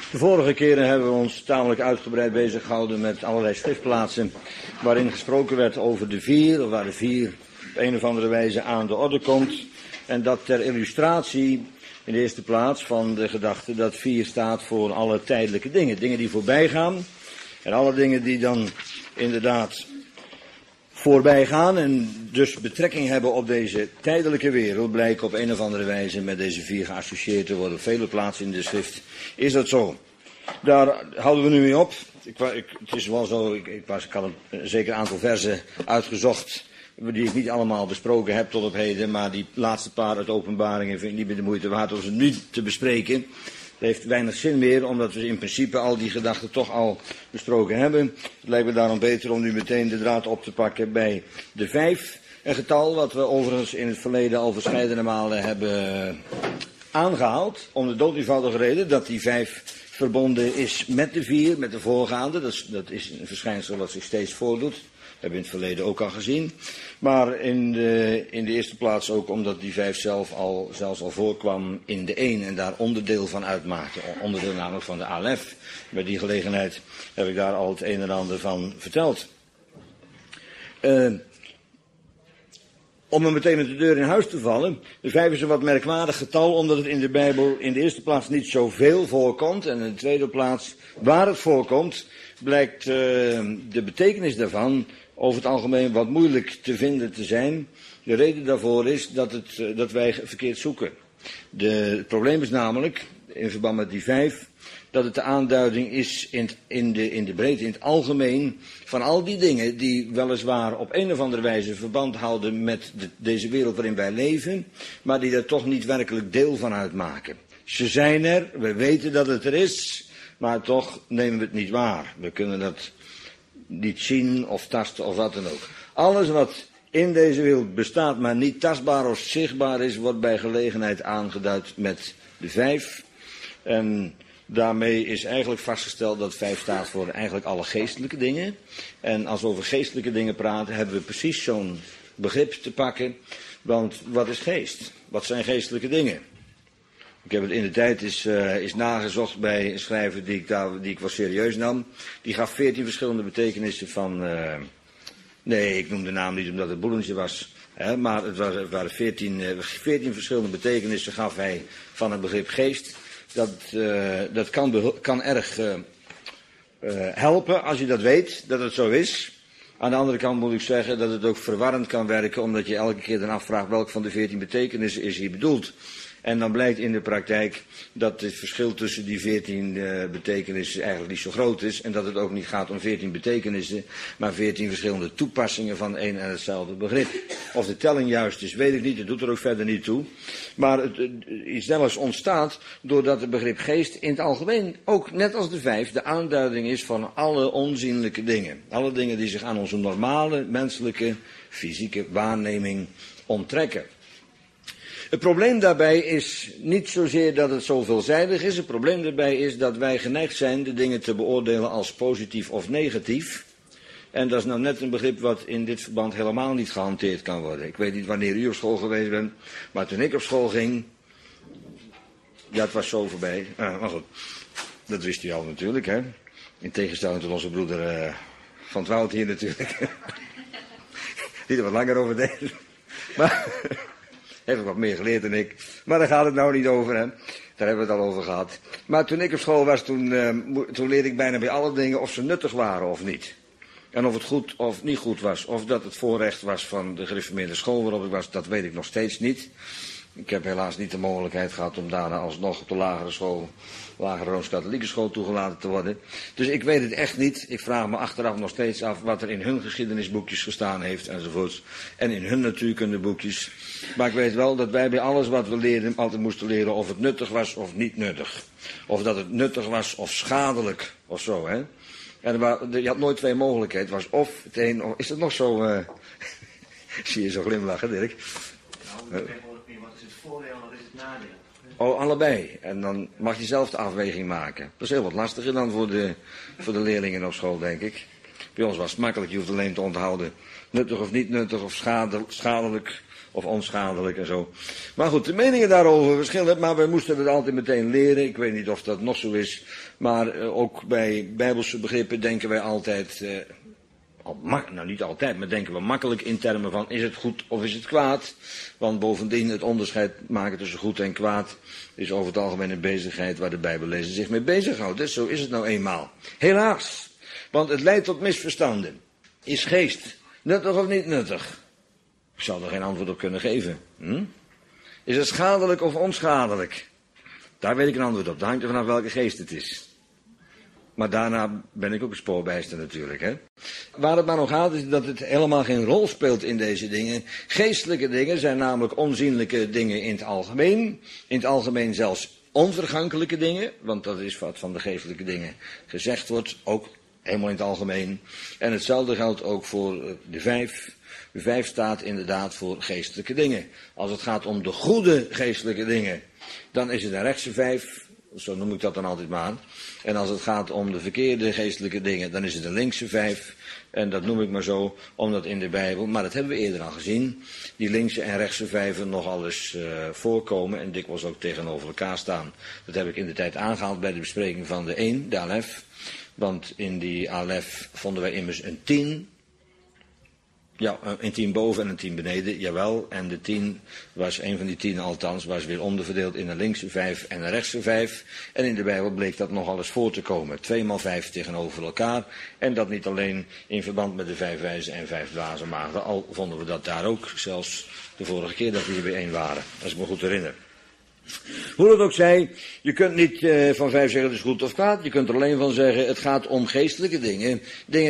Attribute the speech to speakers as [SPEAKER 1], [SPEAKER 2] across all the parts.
[SPEAKER 1] De vorige keren hebben we ons tamelijk uitgebreid bezig gehouden met allerlei schriftplaatsen waarin gesproken werd over de vier, of waar de vier op een of andere wijze aan de orde komt. En dat ter illustratie in de eerste plaats van de gedachte dat 4 staat voor alle tijdelijke dingen. Dingen die voorbij gaan en alle dingen die dan inderdaad voorbij gaan en dus betrekking hebben op deze tijdelijke wereld, blijken op een of andere wijze met deze 4 geassocieerd te worden. Op vele plaatsen in de schrift is dat zo. Daar houden we nu mee op. Het is wel zo, ik had een zeker aantal versen uitgezocht die ik niet allemaal besproken heb tot op heden, maar die laatste paar uit Openbaringen vind ik niet meer de moeite waard om ze nu te bespreken. Het heeft weinig zin meer, omdat we in principe al die gedachten toch al besproken hebben. Het lijkt me daarom beter om nu meteen de draad op te pakken bij de 5. Een getal wat we overigens in het verleden al verscheidene malen hebben aangehaald. Om de dood eenvoudige reden dat die 5 verbonden is met de 4, met de voorgaande. Dat is een verschijnsel wat zich steeds voordoet. Dat hebben we in het verleden ook al gezien. Maar in de eerste plaats ook omdat die 5 zelfs al voorkwam in de 1 en daar onderdeel van uitmaakte. Onderdeel namelijk van de Alef. Bij die gelegenheid heb ik daar al het een en ander van verteld. Om er meteen met de deur in huis te vallen. De 5 is een wat merkwaardig getal omdat het in de Bijbel in de eerste plaats niet zoveel voorkomt. En in de tweede plaats waar het voorkomt blijkt de betekenis daarvan over het algemeen wat moeilijk te vinden te zijn. De reden daarvoor is dat wij verkeerd zoeken. Het probleem is namelijk, in verband met die 5, dat het de aanduiding is in de breedte, in het algemeen, van al die dingen die weliswaar op een of andere wijze verband houden met deze wereld waarin wij leven, maar die er toch niet werkelijk deel van uitmaken. Ze zijn er, we weten dat het er is, maar toch nemen we het niet waar. We kunnen dat niet zien of tasten of wat dan ook. Alles wat in deze wereld bestaat, maar niet tastbaar of zichtbaar is, wordt bij gelegenheid aangeduid met de 5. En daarmee is eigenlijk vastgesteld dat 5 staat voor eigenlijk alle geestelijke dingen. En als we over geestelijke dingen praten, hebben we precies zo'n begrip te pakken. Want wat is geest? Wat zijn geestelijke dingen? Ik heb het in de tijd is nagezocht bij een schrijver die ik wel serieus nam. Die gaf 14 verschillende betekenissen van... nee, ik noem de naam niet omdat het Boelensje was. Maar het waren 14 verschillende betekenissen gaf hij van het begrip geest. Dat kan erg helpen als je dat weet, dat het zo is. Aan de andere kant moet ik zeggen dat het ook verwarrend kan werken, omdat je elke keer dan afvraagt welk van de 14 betekenissen is hier bedoeld. En dan blijkt in de praktijk dat het verschil tussen die 14 betekenissen eigenlijk niet zo groot is. En dat het ook niet gaat om 14 betekenissen, maar 14 verschillende toepassingen van één en hetzelfde begrip. Of de telling juist is, weet ik niet, dat doet er ook verder niet toe. Maar iets dergelijks ontstaat doordat het begrip geest in het algemeen, ook net als de 5, de aanduiding is van alle onzienlijke dingen. Alle dingen die zich aan onze normale, menselijke, fysieke waarneming onttrekken. Het probleem daarbij is niet zozeer dat het zo veelzijdig is. Het probleem daarbij is dat wij geneigd zijn de dingen te beoordelen als positief of negatief. En dat is nou net een begrip wat in dit verband helemaal niet gehanteerd kan worden. Ik weet niet wanneer u op school geweest bent, maar toen ik op school ging, ja, het was zo voorbij. Maar goed, dat wist u al natuurlijk, hè. In tegenstelling tot onze broeder Van het Woud hier natuurlijk. Die er wat langer over deed. Maar... heeft wat meer geleerd dan ik. Maar daar gaat het nou niet over, hè. Daar hebben we het al over gehad. Maar toen ik op school was, toen leerde ik bijna bij alle dingen of ze nuttig waren of niet. En of het goed of niet goed was. Of dat het voorrecht was van de gereformeerde school waarop ik was, dat weet ik nog steeds niet. Ik heb helaas niet de mogelijkheid gehad om daarna alsnog op de lagere Rooms-Katholieke school toegelaten te worden. Dus ik weet het echt niet. Ik vraag me achteraf nog steeds af wat er in hun geschiedenisboekjes gestaan heeft enzovoorts. En in hun natuurkundeboekjes. Maar ik weet wel dat wij bij alles wat we leerden altijd moesten leren of het nuttig was of niet nuttig. Of dat het nuttig was of schadelijk of zo, hè. En je had nooit 2 mogelijkheden. Het was of het een of... Is dat nog zo... Zie je zo glimlachen, Dirk?
[SPEAKER 2] Nou, wat is het voordeel en wat is het nadeel?
[SPEAKER 1] Oh, allebei. En dan mag je zelf de afweging maken. Dat is heel wat lastiger dan voor de leerlingen op school, denk ik. Bij ons was het makkelijk. Je hoeft alleen te onthouden nuttig of niet nuttig of schadelijk of onschadelijk en zo. Maar goed, de meningen daarover verschillen, maar we moesten het altijd meteen leren. Ik weet niet of dat nog zo is, maar ook bij bijbelse begrippen denken wij altijd, nou niet altijd, maar denken we makkelijk in termen van is het goed of is het kwaad. Want bovendien het onderscheid maken tussen goed en kwaad is over het algemeen een bezigheid waar de Bijbellezer zich mee bezighoudt. Dus zo is het nou eenmaal. Helaas, want het leidt tot misverstanden. Is geest nuttig of niet nuttig? Ik zal er geen antwoord op kunnen geven. Is het schadelijk of onschadelijk? Daar weet ik een antwoord op. Dat hangt er vanaf welke geest het is. Maar daarna ben ik ook een spoorbijster natuurlijk. Hè? Waar het maar om gaat is dat het helemaal geen rol speelt in deze dingen. Geestelijke dingen zijn namelijk onzienlijke dingen in het algemeen. In het algemeen zelfs onvergankelijke dingen. Want dat is wat van de geestelijke dingen gezegd wordt. Ook helemaal in het algemeen. En hetzelfde geldt ook voor de 5. De 5 staat inderdaad voor geestelijke dingen. Als het gaat om de goede geestelijke dingen, dan is het een rechtse 5. Zo noem ik dat dan altijd maar. En als het gaat om de verkeerde geestelijke dingen, dan is het een linkse 5. En dat noem ik maar zo, omdat in de Bijbel, maar dat hebben we eerder al gezien, die linkse en rechtse 5 nogal eens voorkomen en dikwijls ook tegenover elkaar staan. Dat heb ik in de tijd aangehaald bij de bespreking van de 1, de alef. Want in die alef vonden wij immers een 10. Ja, een 10 boven en een 10 beneden, jawel. En de 10 was, een van die 10 althans, was weer onderverdeeld in een linkse 5 en een rechtse 5. En in de Bijbel bleek dat nogal eens voor te komen. 2 x 5 tegenover elkaar. En dat niet alleen in verband met de 5 wijze en 5 dwaze maagden. Al vonden we dat daar ook, zelfs de vorige keer dat we hier bijeen waren. Als ik me goed herinner. Hoe het ook zij, je kunt niet van 5 zeggen het is goed of kwaad. Je kunt er alleen van zeggen het gaat om geestelijke dingen. Dingen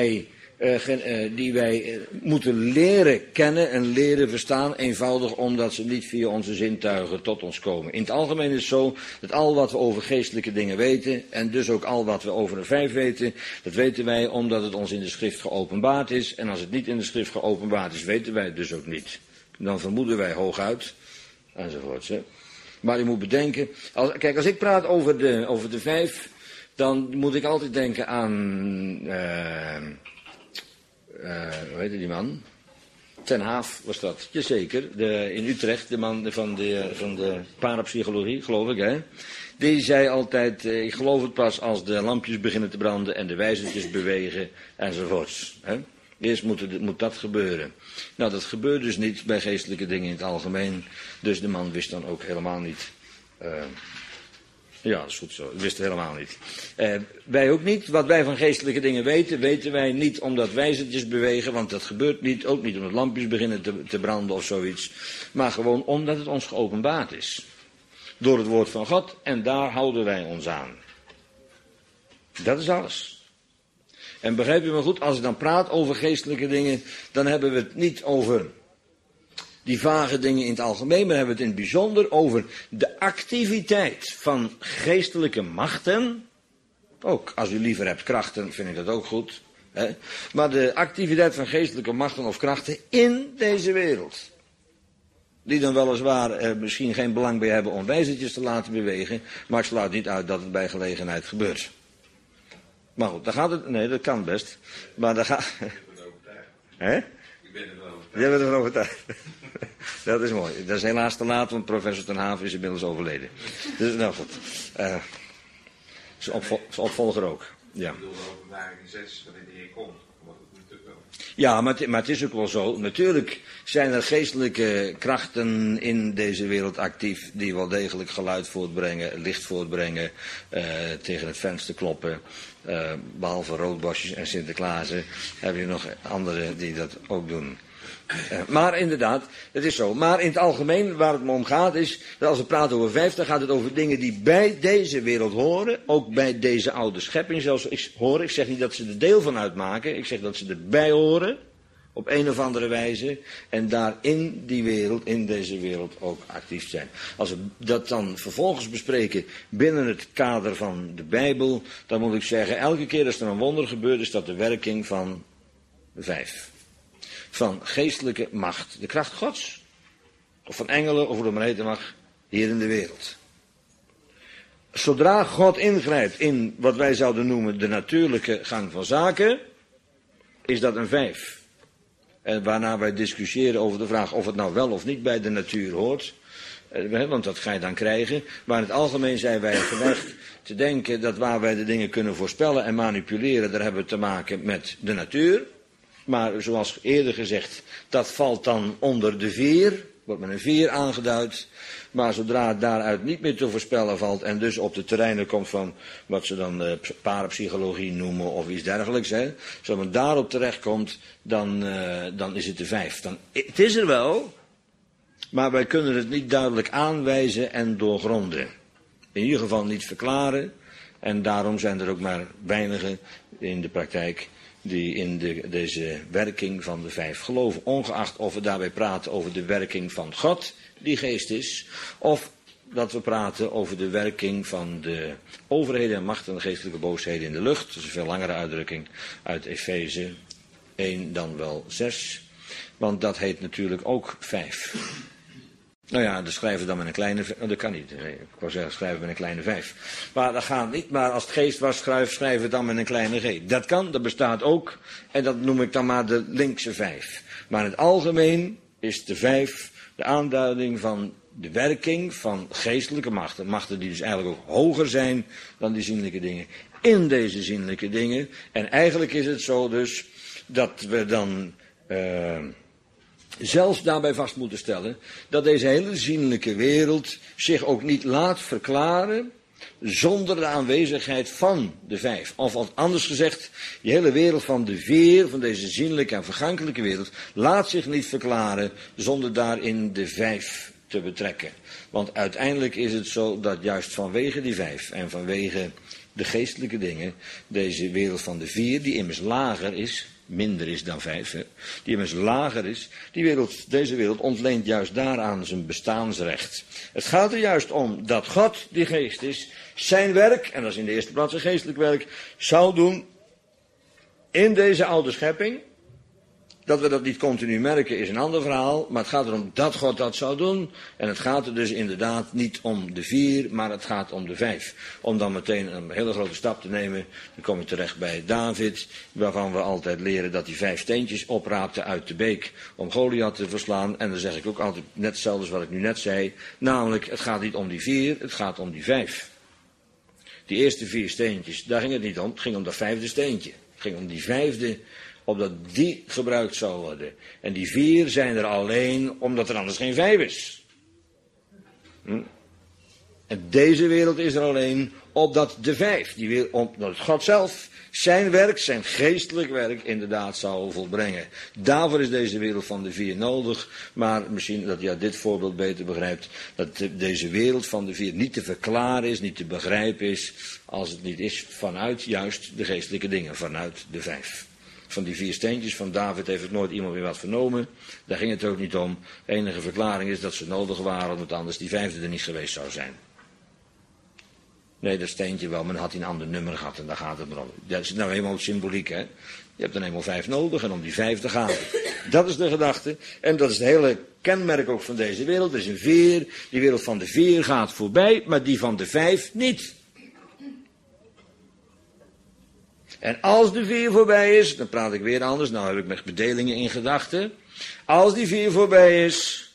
[SPEAKER 1] die wij moeten leren kennen en leren verstaan, eenvoudig omdat ze niet via onze zintuigen tot ons komen. In het algemeen is het zo dat al wat we over geestelijke dingen weten, en dus ook al wat we over een 5 weten, dat weten wij omdat het ons in de schrift geopenbaard is. En als het niet in de schrift geopenbaard is, weten wij het dus ook niet. Dan vermoeden wij hooguit, enzovoorts. Hè. Maar u moet bedenken, als ik praat over de 5, dan moet ik altijd denken aan, hoe heette die man? Ten Haaf was dat, jazeker, in Utrecht, de man van de parapsychologie, geloof ik, hè. Die zei altijd, ik geloof het pas als de lampjes beginnen te branden en de wijzertjes bewegen, enzovoorts. Hè. Eerst moet dat gebeuren. Nou, dat gebeurt dus niet bij geestelijke dingen in het algemeen. Dus de man wist dan ook helemaal niet. Ja, dat is goed zo. Dat wist het helemaal niet. Wij ook niet. Wat wij van geestelijke dingen weten, weten wij niet omdat wijzertjes bewegen. Want dat gebeurt niet. Ook niet omdat lampjes beginnen te branden of zoiets. Maar gewoon omdat het ons geopenbaard is. Door het woord van God. En daar houden wij ons aan. Dat is alles. En begrijp je me goed, als ik dan praat over geestelijke dingen, dan hebben we het niet over die vage dingen in het algemeen, maar hebben we het in het bijzonder over de activiteit van geestelijke machten. Ook als u liever hebt krachten, vind ik dat ook goed. Hè? Maar de activiteit van geestelijke machten of krachten in deze wereld. Die dan weliswaar misschien geen belang bij hebben om wijzertjes te laten bewegen, maar ik sluit niet uit dat het bij gelegenheid gebeurt. Maar goed, dan gaat het. Nee, dat kan best. Maar dan gaat. Ik ben er overtuigd. Hè? Ik ben er wel overtuigd. Jij bent er overtuigd. Dat is mooi. Dat is helaas te laat, want professor Ten Haaf is inmiddels overleden. Dus nou goed. Zijn opvolger ook. Ja.
[SPEAKER 3] Ik bedoel, de openbaring 6, wanneer de Heer komt.
[SPEAKER 1] Ja, maar het is ook wel zo. Natuurlijk zijn er geestelijke krachten in deze wereld actief die wel degelijk geluid voortbrengen, licht voortbrengen, tegen het venster kloppen. Behalve roodbosjes en Sinterklaasen heb je nog anderen die dat ook doen. Maar inderdaad, het is zo. Maar in het algemeen waar het me om gaat is, dat als we praten over 5, dan gaat het over dingen die bij deze wereld horen. Ook bij deze oude schepping zelfs ik zeg niet dat ze er deel van uitmaken. Ik zeg dat ze erbij horen. Op een of andere wijze. En daar in die wereld, in deze wereld ook actief zijn. Als we dat dan vervolgens bespreken binnen het kader van de Bijbel, dan moet ik zeggen, elke keer als er een wonder gebeurt, is dat de werking van 5. Van geestelijke macht. De kracht Gods. Of van engelen, of hoe dat maar heten mag, hier in de wereld. Zodra God ingrijpt in wat wij zouden noemen de natuurlijke gang van zaken, is dat een 5. En waarna wij discussiëren over de vraag of het nou wel of niet bij de natuur hoort. Want dat ga je dan krijgen. Maar in het algemeen zijn wij geneigd te denken dat waar wij de dingen kunnen voorspellen en manipuleren, daar hebben we te maken met de natuur. Maar zoals eerder gezegd, dat valt dan onder de veer, wordt met een veer aangeduid. Maar zodra het daaruit niet meer te voorspellen valt en dus op de terreinen komt van wat ze dan parapsychologie noemen of iets dergelijks. Zoals men daarop terechtkomt, dan is het de 5. Het is er wel, maar wij kunnen het niet duidelijk aanwijzen en doorgronden. In ieder geval niet verklaren. En daarom zijn er ook maar weinigen in de praktijk die in deze werking van de 5 geloven. Ongeacht of we daarbij praten over de werking van God, die geest is, of dat we praten over de werking van de overheden en machten en geestelijke boosheden in de lucht. Dat is een veel langere uitdrukking uit Efeze 1 dan wel 6. Want dat heet natuurlijk ook 5. Nou ja, dan schrijven we dan met een kleine... dat kan niet. Nee, ik wou zeggen, schrijven met een kleine 5. Maar dat gaat niet. Maar als het geest was, schrijven we dan met een kleine g. Dat kan, dat bestaat ook. En dat noem ik dan maar de linkse 5. Maar in het algemeen is de 5 de aanduiding van de werking van geestelijke machten. Machten die dus eigenlijk ook hoger zijn dan die zienlijke dingen. In deze zienlijke dingen. En eigenlijk is het zo dus dat we dan zelfs daarbij vast moeten stellen dat deze hele zienlijke wereld zich ook niet laat verklaren zonder de aanwezigheid van de 5. Of anders gezegd, die hele wereld van de veer, van deze zienlijke en vergankelijke wereld, laat zich niet verklaren zonder daarin de 5 te betrekken. Want uiteindelijk is het zo dat juist vanwege die 5 en vanwege de geestelijke dingen, deze wereld van de 4, die immers lager is, minder is dan 5, die immers lager is, deze wereld ontleent juist daaraan zijn bestaansrecht. Het gaat er juist om dat God, die geest is, zijn werk, en dat is in de eerste plaats een geestelijk werk, zou doen in deze oude schepping. Dat we dat niet continu merken is een ander verhaal, maar het gaat erom dat God dat zou doen. En het gaat er dus inderdaad niet om de 4, maar het gaat om de 5. Om dan meteen een hele grote stap te nemen, dan kom je terecht bij David, waarvan we altijd leren dat hij 5 steentjes opraapte uit de beek om Goliath te verslaan. En dan zeg ik ook altijd net hetzelfde als wat ik nu net zei, namelijk het gaat niet om die 4, het gaat om die 5. Die eerste 4 steentjes, daar ging het niet om, het ging om dat 5e steentje. Het ging om die 5e, opdat die gebruikt zou worden. En die 4 zijn er alleen omdat er anders geen 5 is. En deze wereld is er alleen opdat de 5, omdat God zelf zijn werk, zijn geestelijk werk inderdaad zou volbrengen. Daarvoor is deze wereld van de 4 nodig. Maar misschien dat je dit voorbeeld beter begrijpt, dat deze wereld van de 4 niet te verklaren is, niet te begrijpen is, als het niet is vanuit juist de geestelijke dingen, vanuit de 5. Van die 4 steentjes van David heeft het nooit iemand meer wat vernomen. Daar ging het ook niet om. De enige verklaring is dat ze nodig waren, omdat anders die 5e er niet geweest zou zijn. Nee, dat steentje wel, maar dan had hij een ander nummer gehad en daar gaat het maar om. Dat is nou helemaal symboliek, hè. Je hebt dan eenmaal 5 nodig en om die 5e gaat het. Dat is de gedachte. En dat is het hele kenmerk ook van deze wereld. Er is een veer, die wereld van de 4 gaat voorbij, maar die van de 5 niet. En als de 4 voorbij is, dan praat ik weer anders, nou heb ik met bedelingen in gedachten. Als die 4 voorbij is,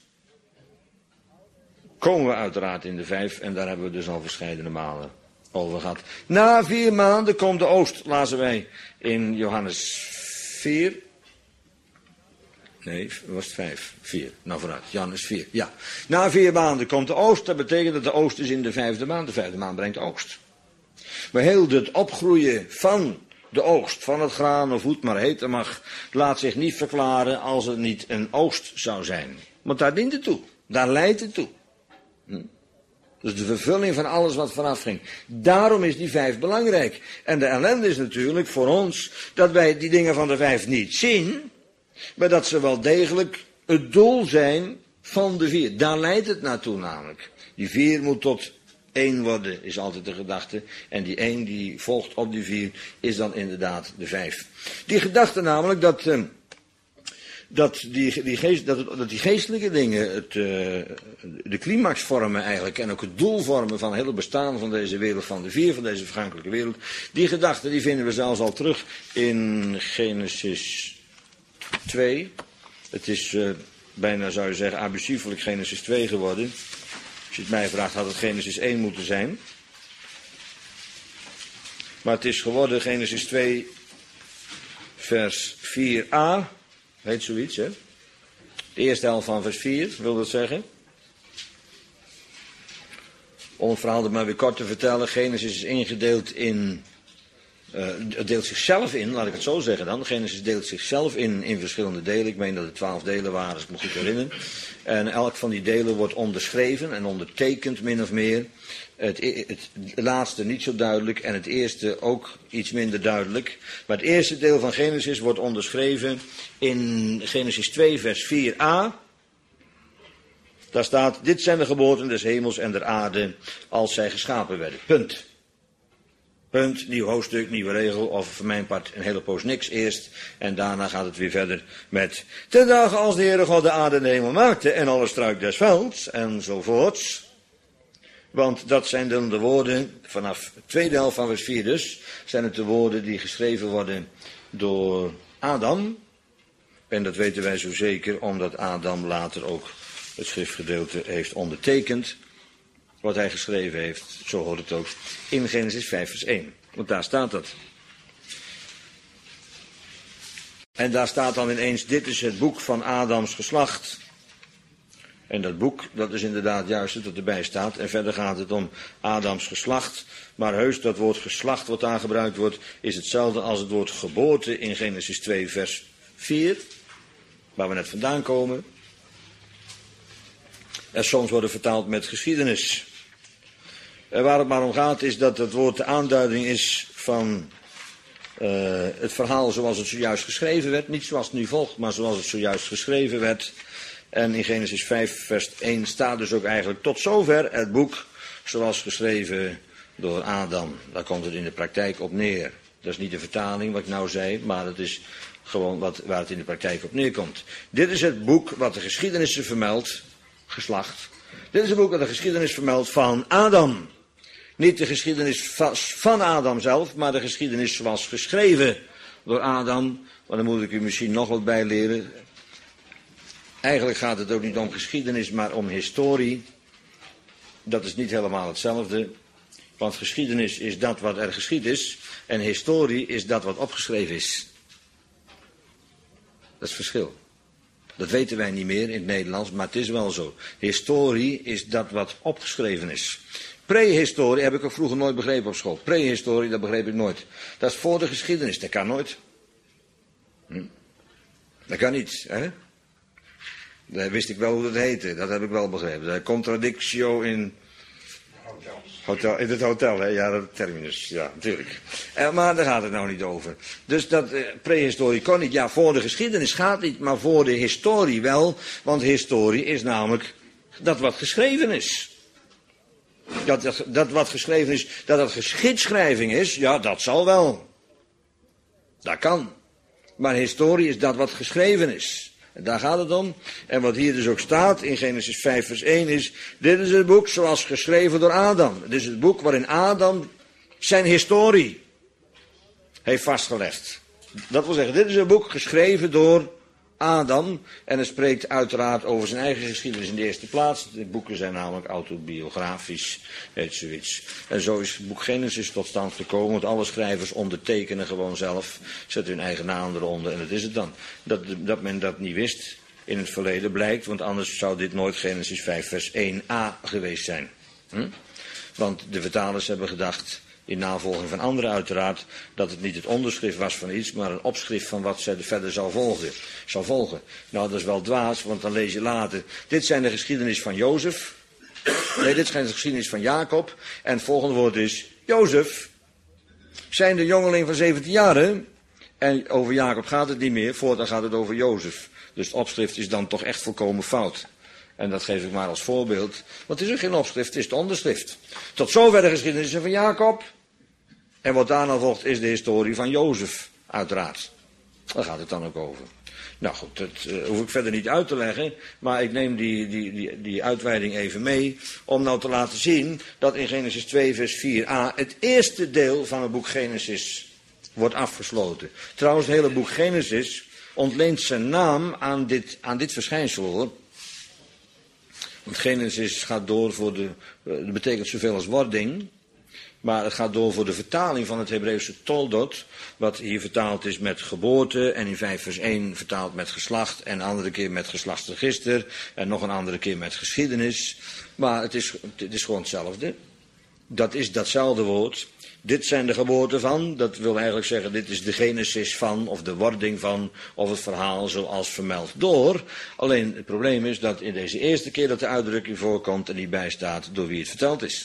[SPEAKER 1] komen we uiteraard in de 5 en daar hebben we dus al verscheidene malen over gehad. Na 4 maanden komt de oost, lazen wij in Johannes 4. Nee, was het 5? 4. Nou vooruit, Johannes 4. Ja. Na 4 maanden komt de oost, dat betekent dat de oost is in de 5e maand. De 5e maand brengt oogst. Maar heel het opgroeien van de oogst, van het graan of hoe het maar heten mag, laat zich niet verklaren als het niet een oogst zou zijn. Want daar dient het toe. Daar leidt het toe. Dus de vervulling van alles wat vanaf ging. Daarom is die 5 belangrijk. En de ellende is natuurlijk voor ons dat wij die dingen van de 5 niet zien, maar dat ze wel degelijk het doel zijn van de 4. Daar leidt het naartoe namelijk. Die 4 moet tot 1 worden, is altijd de gedachte. En die 1 die volgt op die 4 is dan inderdaad de 5. Die gedachte namelijk dat die geestelijke dingen de climax vormen eigenlijk en ook het doel vormen van het hele bestaan van deze wereld van de 4, van deze vergankelijke wereld. Die gedachte die vinden we zelfs al terug in Genesis 2. Het is bijna, zou je zeggen, abusiefelijk Genesis 2 geworden. Als je het mij vraagt, had het Genesis 1 moeten zijn. Maar het is geworden Genesis 2, vers 4a. Heet zoiets, hè? De eerste helft van vers 4, wil dat zeggen. Om het verhaal er maar weer kort te vertellen. Genesis is ingedeeld in... het deelt zichzelf in, laat ik het zo zeggen dan. Genesis deelt zichzelf in verschillende delen. Ik meen dat het 12 delen waren, als ik me goed herinner. En elk van die delen wordt onderschreven en ondertekend, min of meer. Het laatste niet zo duidelijk en het eerste ook iets minder duidelijk. Maar het eerste deel van Genesis wordt onderschreven in Genesis 2, vers 4a. Daar staat, dit zijn de geboorten des hemels en der aarde als zij geschapen werden. Punt. Punt, nieuw hoofdstuk, nieuwe regel, of voor mijn part een hele poos niks eerst. En daarna gaat het weer verder met, ten dagen als de Heere God de aarde en de hemel maakte en alle struik des velds, enzovoorts. Want dat zijn dan de woorden, vanaf de tweede helft van vers 4 dus, zijn het de woorden die geschreven worden door Adam. En dat weten wij zo zeker, omdat Adam later ook het schriftgedeelte heeft ondertekend. Wat hij geschreven heeft, zo hoort het ook, in Genesis 5 vers 1. Want daar staat dat. En daar staat dan ineens, dit is het boek van Adams geslacht. En dat boek, dat is inderdaad juist het dat erbij staat. En verder gaat het om Adams geslacht. Maar heus, dat woord geslacht wat daar gebruikt wordt, is hetzelfde als het woord geboorte in Genesis 2 vers 4. Waar we net vandaan komen. En soms worden vertaald met geschiedenis. En waar het maar om gaat is dat het woord de aanduiding is van het verhaal zoals het zojuist geschreven werd. Niet zoals het nu volgt, maar zoals het zojuist geschreven werd. En in Genesis 5 vers 1 staat dus ook eigenlijk tot zover het boek zoals geschreven door Adam. Daar komt het in de praktijk op neer. Dat is niet de vertaling wat ik nou zei, maar het is gewoon waar het in de praktijk op neerkomt. Dit is het boek wat de geschiedenissen vermeldt, geslacht. Dit is het boek wat de geschiedenis vermeldt van Adam. Niet de geschiedenis van Adam zelf, maar de geschiedenis zoals geschreven door Adam. Maar dan moet ik u misschien nog wat bijleren. Eigenlijk gaat het ook niet om geschiedenis, maar om historie. Dat is niet helemaal hetzelfde. Want geschiedenis is dat wat er geschied is. En historie is dat wat opgeschreven is. Dat is het verschil. Dat weten wij niet meer in het Nederlands, maar het is wel zo. Historie is dat wat opgeschreven is. Prehistorie heb ik ook vroeger nooit begrepen op school. Prehistorie, dat begreep ik nooit. Dat is voor de geschiedenis, dat kan nooit. Dat kan niet, hè? Dat wist ik wel hoe dat heette, dat heb ik wel begrepen. Contradictio in het hotel, hè? Ja, dat terminus, ja, natuurlijk. Maar daar gaat het nou niet over. Dus dat prehistorie kon niet. Ja, voor de geschiedenis gaat niet, maar voor de historie wel. Want historie is namelijk dat wat geschreven is. Dat wat geschreven is, dat het geschiedschrijving is, ja, dat zal wel. Dat kan. Maar historie is dat wat geschreven is. En daar gaat het om. En wat hier dus ook staat in Genesis 5 vers 1 is, dit is het boek zoals geschreven door Adam. Dit is het boek waarin Adam zijn historie heeft vastgelegd. Dat wil zeggen, dit is een boek geschreven door Adam. En het spreekt uiteraard over zijn eigen geschiedenis in de eerste plaats. De boeken zijn namelijk autobiografisch, heet zoiets. En zo is het boek Genesis tot stand gekomen. Want alle schrijvers ondertekenen gewoon zelf, zetten hun eigen naam eronder en dat is het dan. Dat men dat niet wist in het verleden blijkt, want anders zou dit nooit Genesis 5 vers 1a geweest zijn. Want de vertalers hebben gedacht, in navolging van anderen uiteraard, dat het niet het onderschrift was van iets, maar een opschrift van wat zij verder zal volgen. Nou, dat is wel dwaas, want dan lees je later, dit zijn de geschiedenis van Jozef. Nee, dit zijn de geschiedenis van Jacob. En het volgende woord is, Jozef, zijn de jongeling van 17 jaar, hè? En over Jacob gaat het niet meer, voortaan gaat het over Jozef. Dus het opschrift is dan toch echt volkomen fout. En dat geef ik maar als voorbeeld. Want het is ook geen opschrift, het is het onderschrift. Tot zover de geschiedenis van Jacob. En wat daarna volgt is de historie van Jozef, uiteraard. Daar gaat het dan ook over. Nou goed, dat hoef ik verder niet uit te leggen. Maar ik neem die uitweiding even mee. Om nou te laten zien dat in Genesis 2 vers 4a het eerste deel van het boek Genesis wordt afgesloten. Trouwens, het hele boek Genesis ontleent zijn naam aan dit verschijnsel, hoor. Want Genesis gaat door voor dat betekent zoveel als wording. Maar het gaat door voor de vertaling van het Hebreeuwse toldot. Wat hier vertaald is met geboorte. En in 5 vers 1 vertaald met geslacht. En een andere keer met geslachtsregister. En nog een andere keer met geschiedenis. Maar het is gewoon hetzelfde. Dat is datzelfde woord. Dit zijn de geboorten van. Dat wil eigenlijk zeggen, dit is de genesis van. Of de wording van. Of het verhaal zoals vermeld door. Alleen het probleem is dat in deze eerste keer dat de uitdrukking voorkomt. En niet bijstaat door wie het verteld is.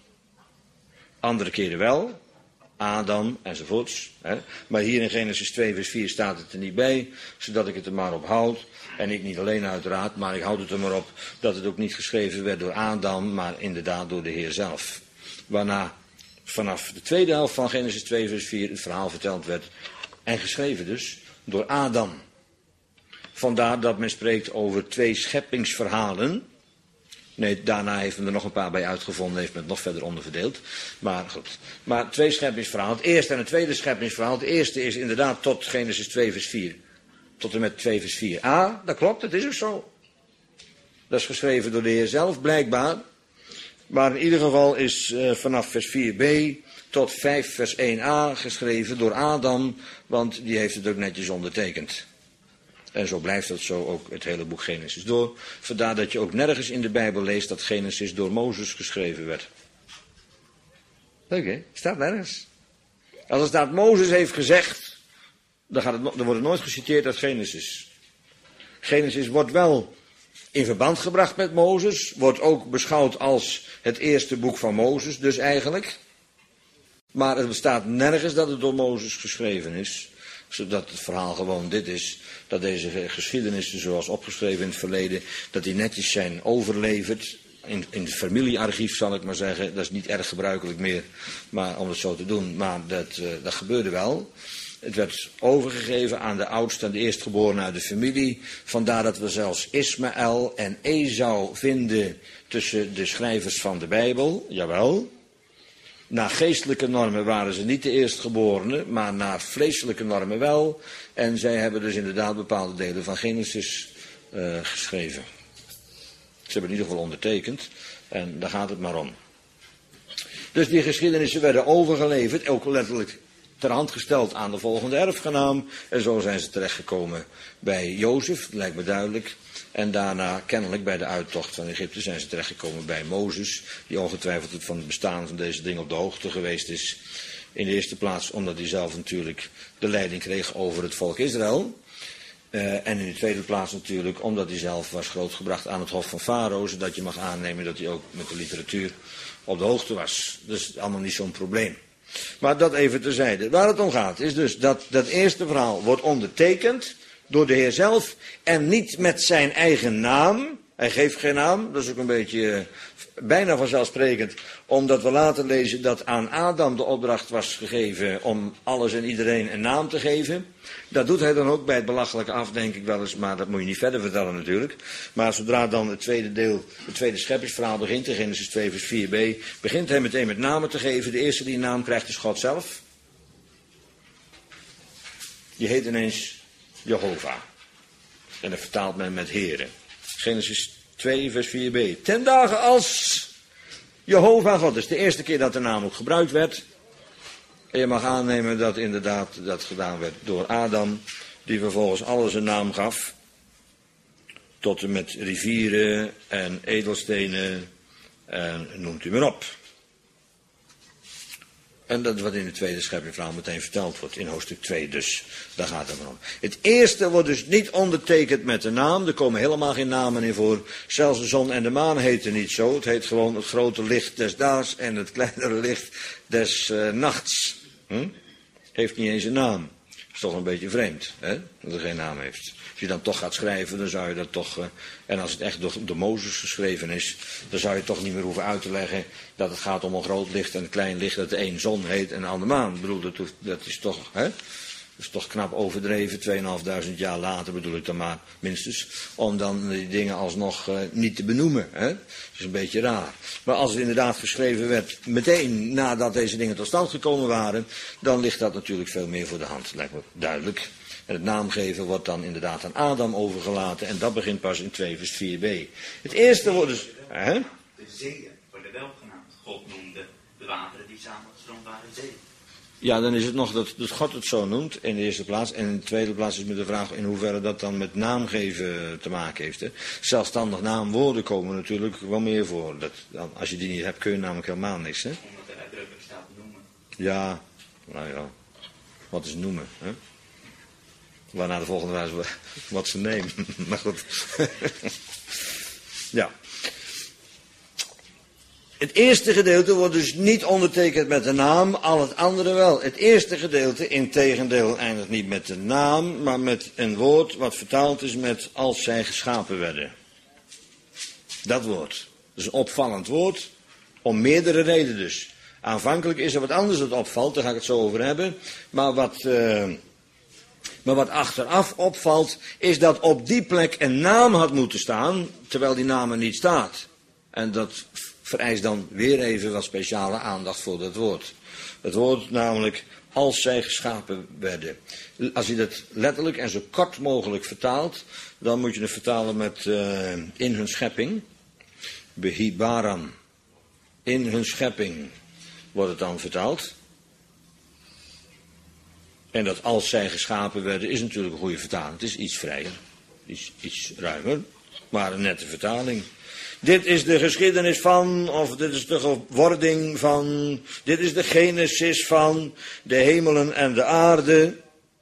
[SPEAKER 1] Andere keren wel, Adam enzovoorts. Hè. Maar hier in Genesis 2 vers 4 staat het er niet bij, zodat ik het er maar op houd. En ik niet alleen uiteraard, maar ik houd het er maar op dat het ook niet geschreven werd door Adam, maar inderdaad door de Heer zelf. Waarna vanaf de tweede helft van Genesis 2 vers 4 het verhaal verteld werd. En geschreven dus door Adam. Vandaar dat men spreekt over 2 scheppingsverhalen. Nee, daarna heeft men er nog een paar bij uitgevonden, heeft men het nog verder onderverdeeld. Maar goed. Maar 2 scheppingsverhalen. Het eerste en het tweede scheppingsverhaal. Het eerste is inderdaad tot Genesis 2 vers 4. Tot en met 2 vers 4. Dat klopt, dat is ook zo. Dat is geschreven door de Heer zelf, blijkbaar. Maar in ieder geval is vanaf vers 4b tot 5 vers 1a geschreven door Adam. Want die heeft het ook netjes ondertekend. En zo blijft dat zo ook het hele boek Genesis door. Vandaar dat je ook nergens in de Bijbel leest dat Genesis door Mozes geschreven werd. Leuk hè? Staat nergens. Als er staat Mozes heeft gezegd, dan wordt het nooit geciteerd uit Genesis. Genesis wordt wel in verband gebracht met Mozes. Wordt ook beschouwd als het eerste boek van Mozes dus eigenlijk. Maar er bestaat nergens dat het door Mozes geschreven is. Zodat het verhaal gewoon dit is. Dat deze geschiedenissen zoals opgeschreven in het verleden. Dat die netjes zijn overleverd. In het familiearchief zal ik maar zeggen. Dat is niet erg gebruikelijk meer. Maar om het zo te doen. Maar dat gebeurde wel. Het werd overgegeven aan de oudste en de eerstgeborene uit de familie. Vandaar dat we zelfs Ismaël en Esau vinden tussen de schrijvers van de Bijbel. Jawel. Naar geestelijke normen waren ze niet de eerstgeborenen, maar naar vleeselijke normen wel. En zij hebben dus inderdaad bepaalde delen van Genesis geschreven. Ze hebben in ieder geval ondertekend. En daar gaat het maar om. Dus die geschiedenissen werden overgeleverd, ook letterlijk ter hand gesteld aan de volgende erfgenaam. En zo zijn ze terechtgekomen bij Jozef, lijkt me duidelijk. En daarna kennelijk bij de uittocht van Egypte zijn ze terechtgekomen bij Mozes. Die ongetwijfeld van het bestaan van deze dingen op de hoogte geweest is. In de eerste plaats omdat hij zelf natuurlijk de leiding kreeg over het volk Israël. En in de tweede plaats natuurlijk omdat hij zelf was grootgebracht aan het hof van Farao. Zodat je mag aannemen dat hij ook met de literatuur op de hoogte was. Dus allemaal niet zo'n probleem. Maar dat even terzijde. Waar het om gaat is dus dat eerste verhaal wordt ondertekend door de Heer zelf en niet met zijn eigen naam. Hij geeft geen naam, dat is ook een beetje bijna vanzelfsprekend. Omdat we later lezen dat aan Adam de opdracht was gegeven om alles en iedereen een naam te geven. Dat doet hij dan ook bij het belachelijke af, denk ik wel eens, maar dat moet je niet verder vertellen natuurlijk. Maar zodra dan het tweede deel, het tweede scheppingsverhaal begint, in Genesis 2 vers 4b, begint hij meteen met namen te geven. De eerste die een naam krijgt is God zelf. Die heet ineens Jehovah. En dat vertaalt men met Here. Genesis 2 vers 4b. Ten dagen als Jehovah God. Dat is de eerste keer dat de naam ook gebruikt werd. En je mag aannemen dat inderdaad dat gedaan werd door Adam. Die vervolgens alles een naam gaf. Tot en met rivieren en edelstenen. En noemt u maar op. En dat is wat in de tweede scheppingverhaal meteen verteld wordt. In hoofdstuk 2 dus. Daar gaat het maar om. Het eerste wordt dus niet ondertekend met de naam. Er komen helemaal geen namen in voor. Zelfs de zon en de maan heten niet zo. Het heet gewoon het grote licht des daags en het kleinere licht des nachts. Heeft niet eens een naam. Is toch een beetje vreemd, hè? Dat er geen naam heeft. Als je dan toch gaat schrijven, dan zou je dat toch... en als het echt door Mozes geschreven is, dan zou je toch niet meer hoeven uit te leggen dat het gaat om een groot licht en een klein licht, dat de een zon heet en de ander maan. Ik bedoel, dat is toch, hè? Dat is toch knap overdreven, 2500 jaar later bedoel ik dan maar, minstens, om dan die dingen alsnog niet te benoemen, hè? Dat is een beetje raar. Maar als het inderdaad geschreven werd, meteen nadat deze dingen tot stand gekomen waren, dan ligt dat natuurlijk veel meer voor de hand, lijkt me duidelijk. En het naamgeven wordt dan inderdaad aan Adam overgelaten. En dat begint pas in 2 vers 4b. Het eerste wordt dus...
[SPEAKER 4] De zeeën worden wel genaamd. God noemde de wateren die samengestroomd waren zee.
[SPEAKER 1] Ja, dan is het nog dat God het zo noemt in de eerste plaats. En in de tweede plaats is met de vraag in hoeverre dat dan met naamgeven te maken heeft. Hè. Zelfstandig naamwoorden komen natuurlijk wel meer voor. Als je die niet hebt kun je namelijk helemaal niks. Hè.
[SPEAKER 4] Omdat er uitdrukkelijk staat noemen.
[SPEAKER 1] Ja, nou ja. Wat is noemen? Hè? Waarna de volgende vraag is wat ze nemen. Maar goed. Ja. Het eerste gedeelte wordt dus niet ondertekend met de naam, al het andere wel. Het eerste gedeelte, integendeel, eindigt niet met de naam, maar met een woord wat vertaald is met als zij geschapen werden. Dat woord. Dat is een opvallend woord, om meerdere redenen dus. Aanvankelijk is er wat anders dat opvalt, daar ga ik het zo over hebben. Maar wat achteraf opvalt, is dat op die plek een naam had moeten staan, terwijl die naam er niet staat. En dat vereist dan weer even wat speciale aandacht voor dat woord. Het woord namelijk, als zij geschapen werden. Als je dat letterlijk en zo kort mogelijk vertaalt, dan moet je het vertalen met in hun schepping. Behibaram. In hun schepping wordt het dan vertaald. En dat als zij geschapen werden is natuurlijk een goede vertaling. Het is iets vrijer, iets ruimer, maar een nette vertaling. Dit is de geschiedenis van, of dit is de gewording van, dit is de genesis van de hemelen en de aarde.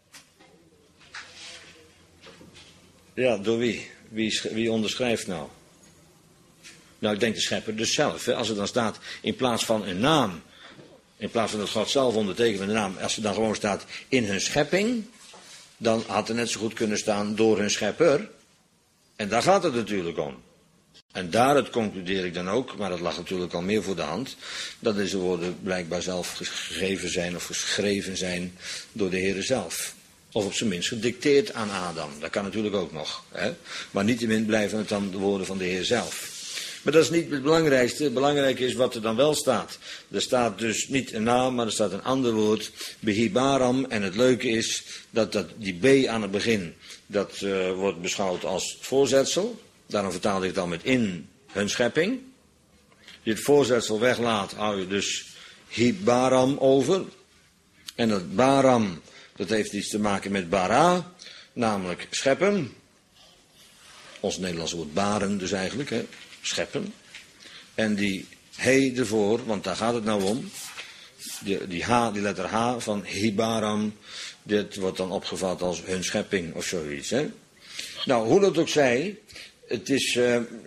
[SPEAKER 1] Ja, door wie? Wie onderschrijft nou? Nou, ik denk de schepper dus zelf. Hè? Als er dan staat, in plaats van een naam, in plaats van dat God zelf ondertekent met een naam, als er dan gewoon staat in hun schepping, dan had er net zo goed kunnen staan door hun schepper. En daar gaat het natuurlijk om. En daaruit concludeer ik dan ook, maar dat lag natuurlijk al meer voor de hand, dat deze woorden blijkbaar zelf gegeven zijn of geschreven zijn door de Heere zelf. Of op zijn minst gedicteerd aan Adam. Dat kan natuurlijk ook nog. Hè? Maar niettemin blijven het dan de woorden van de Heer zelf. Maar dat is niet het belangrijkste. Het belangrijke is wat er dan wel staat. Er staat dus niet een naam, maar er staat een ander woord. Behibaram. En het leuke is dat die B aan het begin, dat wordt beschouwd als voorzetsel. Daarom vertaal ik het dan met in hun schepping. Als je het voorzetsel weglaat, hou je dus hibaram over. En dat baram, dat heeft iets te maken met bara, namelijk scheppen. Ons Nederlandse woord baren dus eigenlijk, hè? Scheppen. En die he ervoor, want daar gaat het nou om. Die letter H van hibaram, dit wordt dan opgevat als hun schepping of zoiets. Hè? Nou, hoe dat ook zij, het is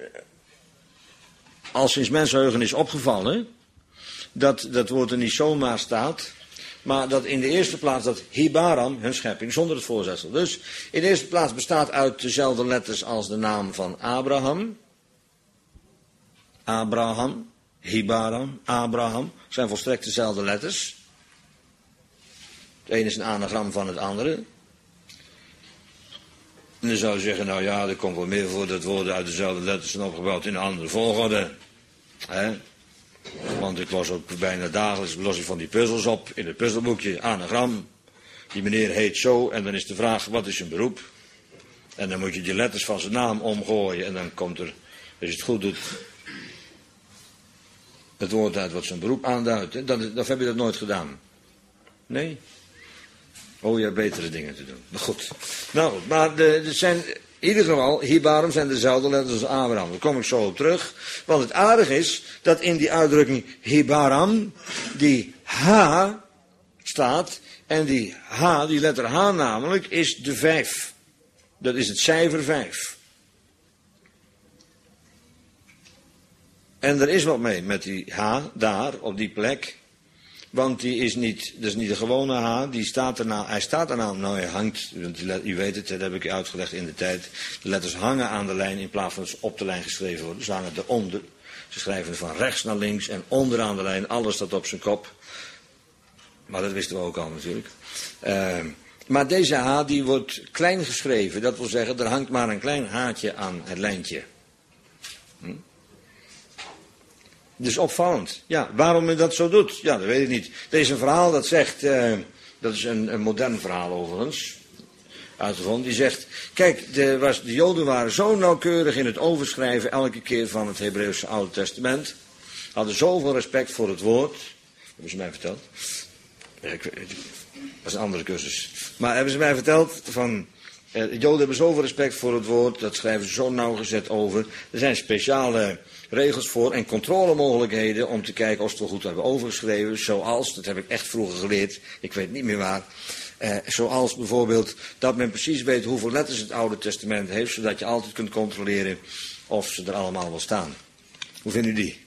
[SPEAKER 1] al sinds mensenheugen is opgevallen dat woord er niet zomaar staat, maar dat in de eerste plaats dat hibaram, hun schepping, zonder het voorzetsel. Dus in de eerste plaats bestaat uit dezelfde letters als de naam van Abraham. Abraham, hibaram, Abraham, zijn volstrekt dezelfde letters. Het ene is een anagram van het andere. En dan zou je zeggen, nou ja, er komt wel meer voor dat woorden uit dezelfde letters zijn opgebouwd in een andere volgorde. Hè? Want ik los ook bijna dagelijks van die puzzels op in het puzzelboekje, anagram. Die meneer heet zo en dan is de vraag, wat is zijn beroep? En dan moet je die letters van zijn naam omgooien en dan komt er, als je het goed doet, het woord uit wat zijn beroep aanduidt. Dan heb je dat nooit gedaan. Nee? Oh, je hebt betere dingen te doen. Maar goed. Nou, maar er zijn, in ieder geval, hibaram zijn dezelfde letters als Abraham. Daar kom ik zo op terug. Want het aardige is dat in die uitdrukking hibaram, die H staat. En die H, die letter H namelijk, is de 5. Dat is het cijfer 5. En er is wat mee met die H, daar, op die plek. Want die is niet, dat is niet de gewone H, die staat erna, hij staat erna, nou hij hangt, u weet het, dat heb ik u uitgelegd in de tijd. De letters hangen aan de lijn in plaats van dat ze op de lijn geschreven worden. Ze hangen eronder. Ze schrijven van rechts naar links en onderaan de lijn, alles staat op zijn kop. Maar dat wisten we ook al natuurlijk. Maar deze H, die wordt klein geschreven, dat wil zeggen, er hangt maar een klein haartje aan het lijntje. Dus opvallend. Ja, waarom men dat zo doet, ja, dat weet ik niet. Er is een verhaal dat zegt, dat is een modern verhaal overigens, uitgevonden. Die zegt, kijk, de Joden waren zo nauwkeurig in het overschrijven elke keer van het Hebreeuwse Oude Testament. Hadden zoveel respect voor het woord. Hebben ze mij verteld. Ja, dat is een andere cursus. Maar hebben ze mij verteld van... de Joden hebben zoveel respect voor het woord. Dat schrijven ze zo nauwgezet over. Er zijn speciale regels voor en controlemogelijkheden om te kijken of ze het wel goed hebben overgeschreven. Zoals, dat heb ik echt vroeger geleerd, ik weet niet meer waar. Zoals bijvoorbeeld dat men precies weet hoeveel letters het Oude Testament heeft, zodat je altijd kunt controleren of ze er allemaal wel staan. Hoe vinden u die?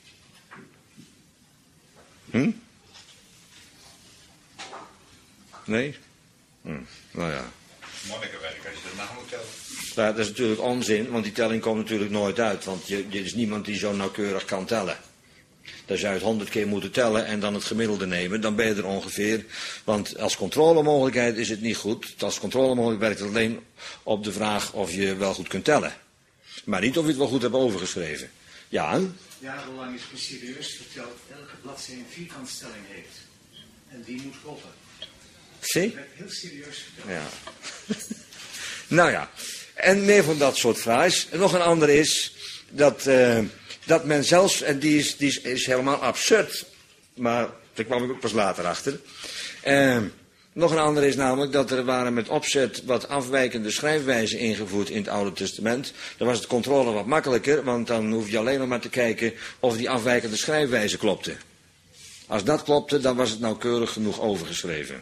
[SPEAKER 1] Nee? Nou ja.
[SPEAKER 3] Monnikenwerk, als je dat nou moet tellen.
[SPEAKER 1] Nou, dat is natuurlijk onzin, want die telling komt natuurlijk nooit uit. Want er is niemand die zo nauwkeurig kan tellen. Dan zou je het 100 keer moeten tellen en dan het gemiddelde nemen. Dan ben je er ongeveer. Want als controlemogelijkheid is het niet goed. Als controlemogelijkheid werkt het alleen op de vraag of je wel goed kunt tellen. Maar niet of je het wel goed hebt overgeschreven. Ja?
[SPEAKER 2] Jarenlang is me serieus verteld elke bladzijde een vierkantstelling heeft. En die moet kloppen.
[SPEAKER 1] Zie?
[SPEAKER 2] Dat werd heel serieus verteld.
[SPEAKER 1] Ja. Nou ja. En meer van dat soort frases. En nog een ander is dat men zelfs, en die is helemaal absurd, maar daar kwam ik ook pas later achter. Nog een ander is namelijk dat er waren met opzet wat afwijkende schrijfwijzen ingevoerd in het Oude Testament. Dan was de controle wat makkelijker, want dan hoef je alleen nog maar te kijken of die afwijkende schrijfwijze klopte. Als dat klopte, dan was het nauwkeurig genoeg overgeschreven.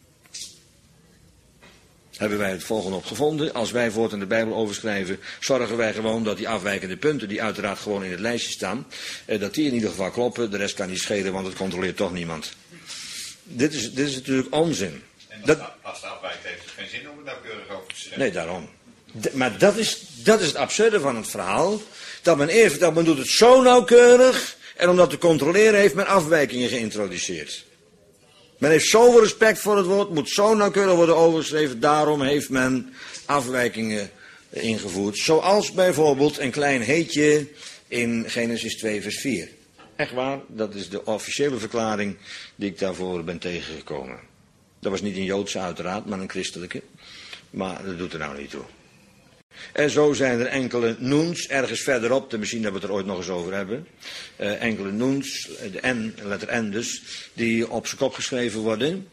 [SPEAKER 1] Hebben wij het volgende op gevonden. Als wij voortaan de Bijbel overschrijven, zorgen wij gewoon dat die afwijkende punten, die uiteraard gewoon in het lijstje staan, dat die in ieder geval kloppen. De rest kan niet schelen, want het controleert toch niemand. Dit is natuurlijk onzin.
[SPEAKER 3] En als het afwijkt, heeft het geen zin om het nauwkeurig over te schrijven.
[SPEAKER 1] Nee, daarom. Maar dat is het absurde van het verhaal. Dat men doet het zo nauwkeurig, en om dat te controleren heeft men afwijkingen geïntroduceerd. Men heeft zoveel respect voor het woord, moet zo nauwkeurig worden overgeschreven. Daarom heeft men afwijkingen ingevoerd. Zoals bijvoorbeeld een klein heetje in Genesis 2 vers 4. Echt waar, dat is de officiële verklaring die ik daarvoor ben tegengekomen. Dat was niet een Joodse uiteraard, maar een christelijke. Maar dat doet er nou niet toe. En zo zijn er enkele noens, ergens verderop, misschien dat we het er ooit nog eens over hebben. Enkele noens, de N, letter N dus, die op zijn kop geschreven worden.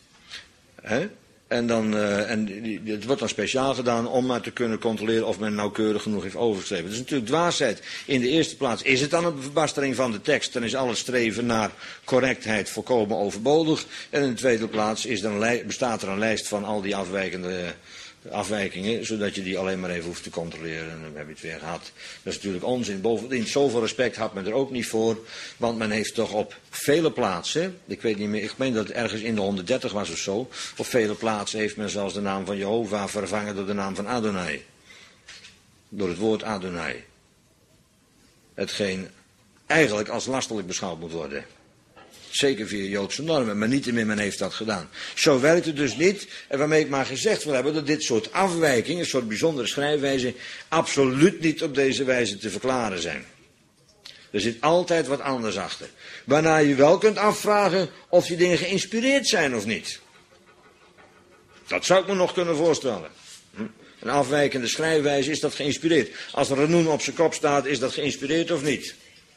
[SPEAKER 1] En het wordt dan speciaal gedaan om maar te kunnen controleren of men nauwkeurig genoeg heeft overgeschreven. Dat is natuurlijk dwaasheid. In de eerste plaats is het dan een verbastering van de tekst. Dan is al het streven naar correctheid volkomen overbodig. En in de tweede plaats bestaat er een lijst van al die afwijkingen, zodat je die alleen maar even hoeft te controleren. En dan heb je het weer gehad. Dat is natuurlijk onzin. Bovendien, zoveel respect had men er ook niet voor. Want men heeft toch op vele plaatsen, ik weet niet meer, ik meen dat het ergens in de 130 was of zo. Op vele plaatsen heeft men zelfs de naam van Jehovah vervangen door de naam van Adonai. Door het woord Adonai. Hetgeen eigenlijk als lastelijk beschouwd moet worden. Zeker via Joodse normen, maar niettemin men heeft dat gedaan. Zo werkt het dus niet. En waarmee ik maar gezegd wil hebben dat dit soort afwijkingen, een soort bijzondere schrijfwijzen, absoluut niet op deze wijze te verklaren zijn. Er zit altijd wat anders achter. Waarna je wel kunt afvragen of die dingen geïnspireerd zijn of niet. Dat zou ik me nog kunnen voorstellen. Een afwijkende schrijfwijze, is dat geïnspireerd? Als er een noen op zijn kop staat, is dat geïnspireerd of niet?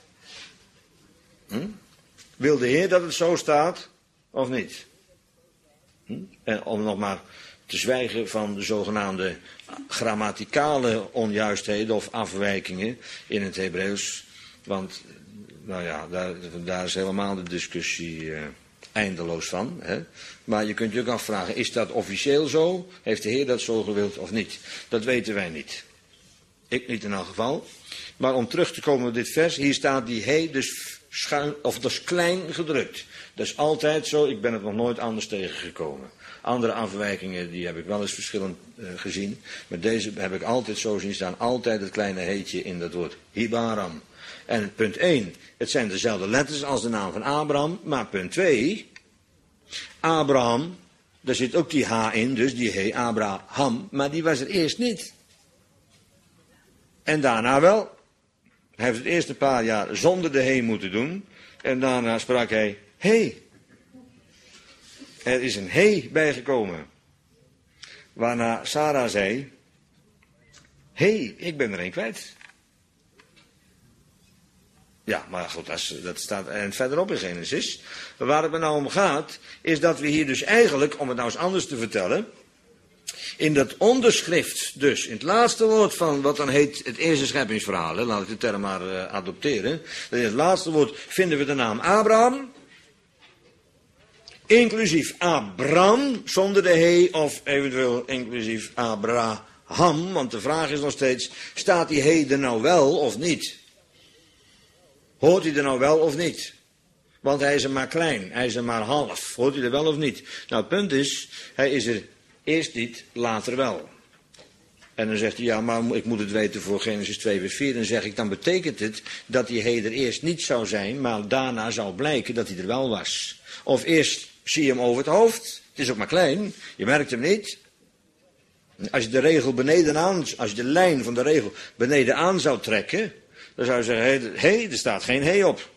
[SPEAKER 1] Wil de Heer dat het zo staat, of niet? En om nog maar te zwijgen van de zogenaamde grammaticale onjuistheden of afwijkingen in het Hebreeuws. Want, nou ja, daar is helemaal de discussie eindeloos van. Hè? Maar je kunt je ook afvragen, is dat officieel zo? Heeft de Heer dat zo gewild of niet? Dat weten wij niet. Ik niet in elk geval. Maar om terug te komen op dit vers, hier staat die he dus schuin, of dat is klein gedrukt. Dat is altijd zo, ik ben het nog nooit anders tegengekomen. Andere afwijkingen, die heb ik wel eens verschillend gezien. Maar deze heb ik altijd zo zien staan, altijd het kleine heetje in dat woord. Hibaram. En punt 1, het zijn dezelfde letters als de naam van Abraham. Maar punt 2, Abraham, daar zit ook die H in, dus die he, Abraham. Maar die was er eerst niet. En daarna wel. Hij heeft het eerste paar jaar zonder de he moeten doen. En daarna sprak hij, he. Er is een he bijgekomen. Waarna Sarah zei, hé, ik ben er een kwijt. Ja, maar goed, dat staat en verderop in Genesis. Maar waar het me nou om gaat, is dat we hier dus eigenlijk, om het nou eens anders te vertellen, in dat onderschrift dus, in het laatste woord van wat dan heet het eerste scheppingsverhaal, hè, laat ik de term maar adopteren. In het laatste woord vinden we de naam Abraham, inclusief Abram, zonder de he, of eventueel inclusief Abraham, want de vraag is nog steeds, staat die he er nou wel of niet? Hoort hij er nou wel of niet? Want hij is er maar klein, hij is er maar half. Hoort hij er wel of niet? Nou, het punt is, hij is er eerst niet, later wel. En dan zegt hij, ja, maar ik moet het weten voor Genesis 2 vers 4. Dan zeg ik, dan betekent het dat die he er eerst niet zou zijn, maar daarna zou blijken dat hij er wel was. Of eerst zie je hem over het hoofd, het is ook maar klein, je merkt hem niet. Als je de regel beneden aan, als je de lijn van de regel beneden aan zou trekken, dan zou je zeggen, hé, er staat geen he op.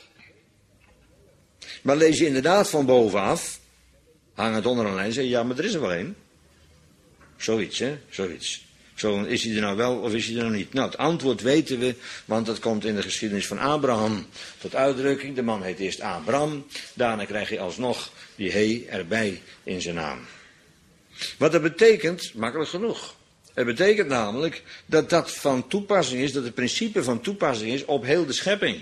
[SPEAKER 1] Maar lees je inderdaad van bovenaf, hangend onder een lijn, zeg je, ja, maar er is er wel één. Zoiets, hè, zoiets. Zo, is hij er nou wel of is hij er nou niet? Nou, het antwoord weten we, want dat komt in de geschiedenis van Abraham tot uitdrukking. De man heet eerst Abram, daarna krijg je alsnog die he erbij in zijn naam. Wat dat betekent, makkelijk genoeg. Het betekent namelijk dat dat van toepassing is, dat het principe van toepassing is op heel de schepping.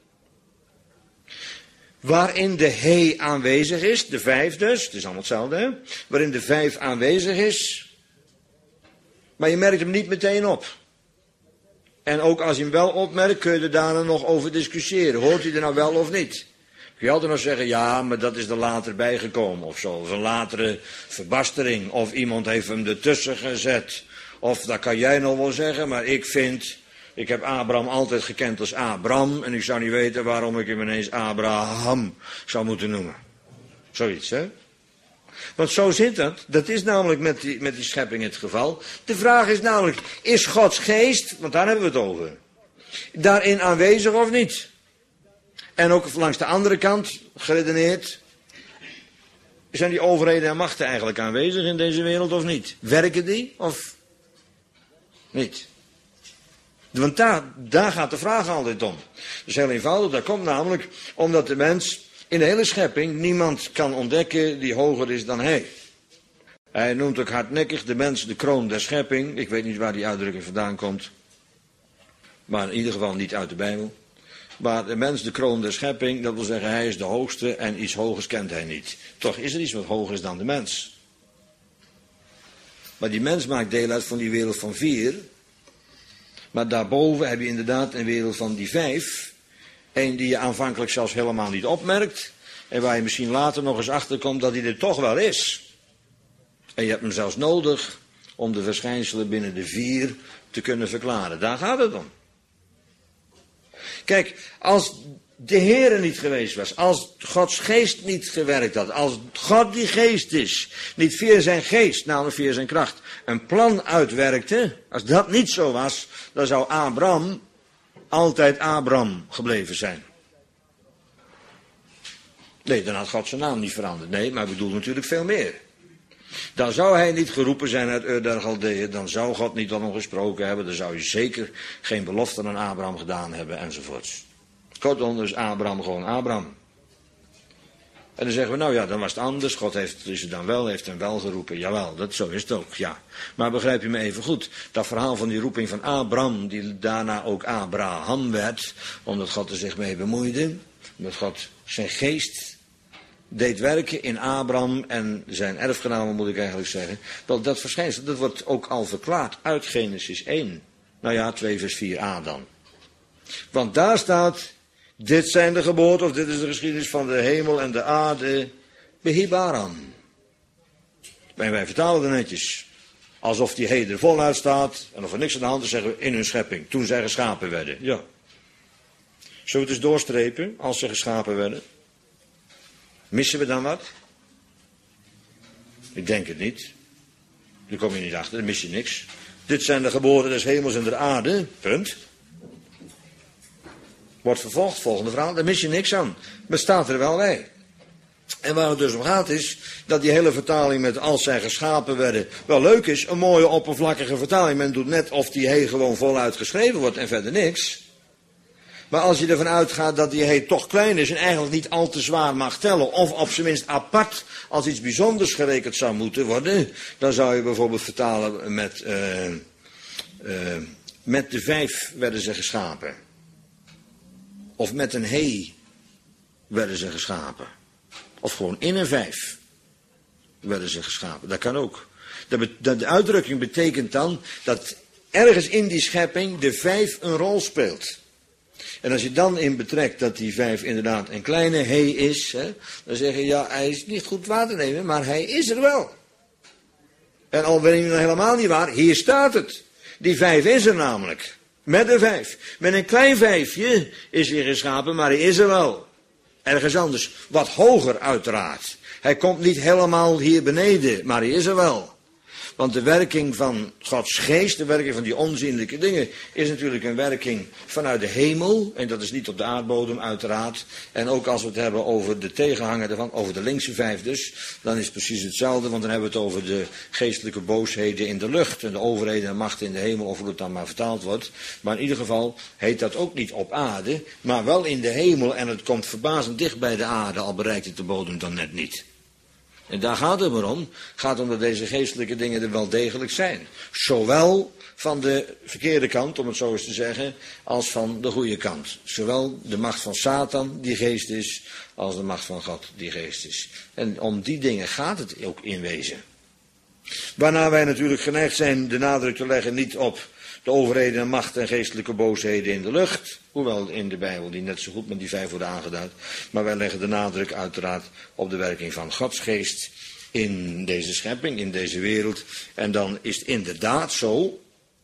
[SPEAKER 1] Waarin de he aanwezig is, de 5 dus, het is allemaal hetzelfde, hè? Waarin de 5 aanwezig is, maar je merkt hem niet meteen op. En ook als je hem wel opmerkt, kun je er daarna nog over discussiëren. Hoort hij er nou wel of niet? Kun je altijd nog zeggen, ja, maar dat is er later bijgekomen of zo. Of een latere verbastering, of iemand heeft hem ertussen gezet. Of dat kan jij nog wel zeggen, maar ik heb Abraham altijd gekend als Abram. En ik zou niet weten waarom ik hem ineens Abraham zou moeten noemen. Zoiets, hè? Want zo zit dat. Dat is namelijk met die schepping het geval. De vraag is namelijk, is Gods geest, want daar hebben we het over, daarin aanwezig of niet? En ook langs de andere kant, geredeneerd, zijn die overheden en machten eigenlijk aanwezig in deze wereld of niet? Werken die of niet? Want daar gaat de vraag altijd om. Dat is heel eenvoudig, dat komt namelijk omdat de mens in de hele schepping niemand kan ontdekken die hoger is dan hij. Hij noemt ook hardnekkig de mens de kroon der schepping. Ik weet niet waar die uitdrukking vandaan komt. Maar in ieder geval niet uit de Bijbel. Maar de mens de kroon der schepping, dat wil zeggen hij is de hoogste en iets hogers kent hij niet. Toch is er iets wat hoger is dan de mens. Maar die mens maakt deel uit van die wereld van 4. Maar daarboven heb je inderdaad een wereld van die 5. Eén die je aanvankelijk zelfs helemaal niet opmerkt. En waar je misschien later nog eens achterkomt dat hij er toch wel is. En je hebt hem zelfs nodig om de verschijnselen binnen de 4 te kunnen verklaren. Daar gaat het om. Kijk, als de Heere niet geweest was, als Gods geest niet gewerkt had, als God die geest is, niet via zijn geest, namelijk via zijn kracht, een plan uitwerkte, als dat niet zo was, dan zou Abraham altijd Abram gebleven zijn. Nee, dan had God zijn naam niet veranderd. Nee, maar ik bedoel natuurlijk veel meer. Dan zou hij niet geroepen zijn uit Ur der Galdeeën, dan zou God niet tot hem gesproken hebben, dan zou je zeker geen belofte aan Abraham gedaan hebben, enzovoorts. Kortom, dus Abraham gewoon Abraham. En dan zeggen we, nou ja, dan was het anders. God heeft hem wel geroepen. Jawel, zo is het ook, ja. Maar begrijp je me even goed. Dat verhaal van die roeping van Abram, die daarna ook Abraham werd, omdat God er zich mee bemoeide. Omdat God zijn geest deed werken in Abram en zijn erfgenamen, moet ik eigenlijk zeggen. Wel, dat verschijnsel, dat wordt ook al verklaard uit Genesis 1. Nou ja, 2 vers 4a dan. Want daar staat, dit zijn de geboorten, of dit is de geschiedenis van de hemel en de aarde, behibaram. En wij vertalen er netjes, alsof die heden voluit staat, en of er niks aan de hand is, zeggen we in hun schepping, toen zij geschapen werden. Ja. Zullen we het eens doorstrepen, als ze geschapen werden? Missen we dan wat? Ik denk het niet. Daar kom je niet achter, dan mis je niks. Dit zijn de geboorten des hemels en der aarde, punt. Wordt vervolgd, volgende verhaal, daar mis je niks aan. Maar staat er wel bij. En waar het dus om gaat is dat die hele vertaling met als zij geschapen werden wel leuk is. Een mooie oppervlakkige vertaling. Men doet net of die he gewoon voluit geschreven wordt en verder niks. Maar als je ervan uitgaat dat die he toch klein is en eigenlijk niet al te zwaar mag tellen. Of op zijn minst apart als iets bijzonders gerekend zou moeten worden. Dan zou je bijvoorbeeld vertalen met de 5 werden ze geschapen. Of met een he werden ze geschapen. Of gewoon in een 5 werden ze geschapen. Dat kan ook. De uitdrukking betekent dan dat ergens in die schepping de 5 een rol speelt. En als je dan in betrekt dat die 5 inderdaad een kleine he is, hè, dan zeg je ja, hij is niet goed waar te nemen, maar hij is er wel. En al ben je nog helemaal niet waar, hier staat het. Die 5 is er namelijk. Met een 5. Met een klein 5je is hij geschapen, maar hij is er wel. Ergens anders. Wat hoger uiteraard. Hij komt niet helemaal hier beneden, maar hij is er wel. Want de werking van Gods geest, de werking van die onzienlijke dingen, is natuurlijk een werking vanuit de hemel. En dat is niet op de aardbodem uiteraard. En ook als we het hebben over de tegenhanger ervan, over de linkse 5 dus, dan is het precies hetzelfde. Want dan hebben we het over de geestelijke boosheden in de lucht. En de overheden en machten in de hemel, of hoe het dan maar vertaald wordt. Maar in ieder geval heet dat ook niet op aarde, maar wel in de hemel. En het komt verbazend dicht bij de aarde, al bereikt het de bodem dan net niet. En daar gaat het maar om. Het gaat om dat deze geestelijke dingen er wel degelijk zijn. Zowel van de verkeerde kant, om het zo eens te zeggen, als van de goede kant. Zowel de macht van Satan, die geest is, als de macht van God, die geest is. En om die dingen gaat het ook in wezen. Waarna wij natuurlijk geneigd zijn de nadruk te leggen niet op de overheden en macht en geestelijke boosheden in de lucht. Hoewel in de Bijbel die net zo goed met die 5 worden aangeduid. Maar wij leggen de nadruk uiteraard op de werking van Gods geest in deze schepping, in deze wereld. En dan is het inderdaad zo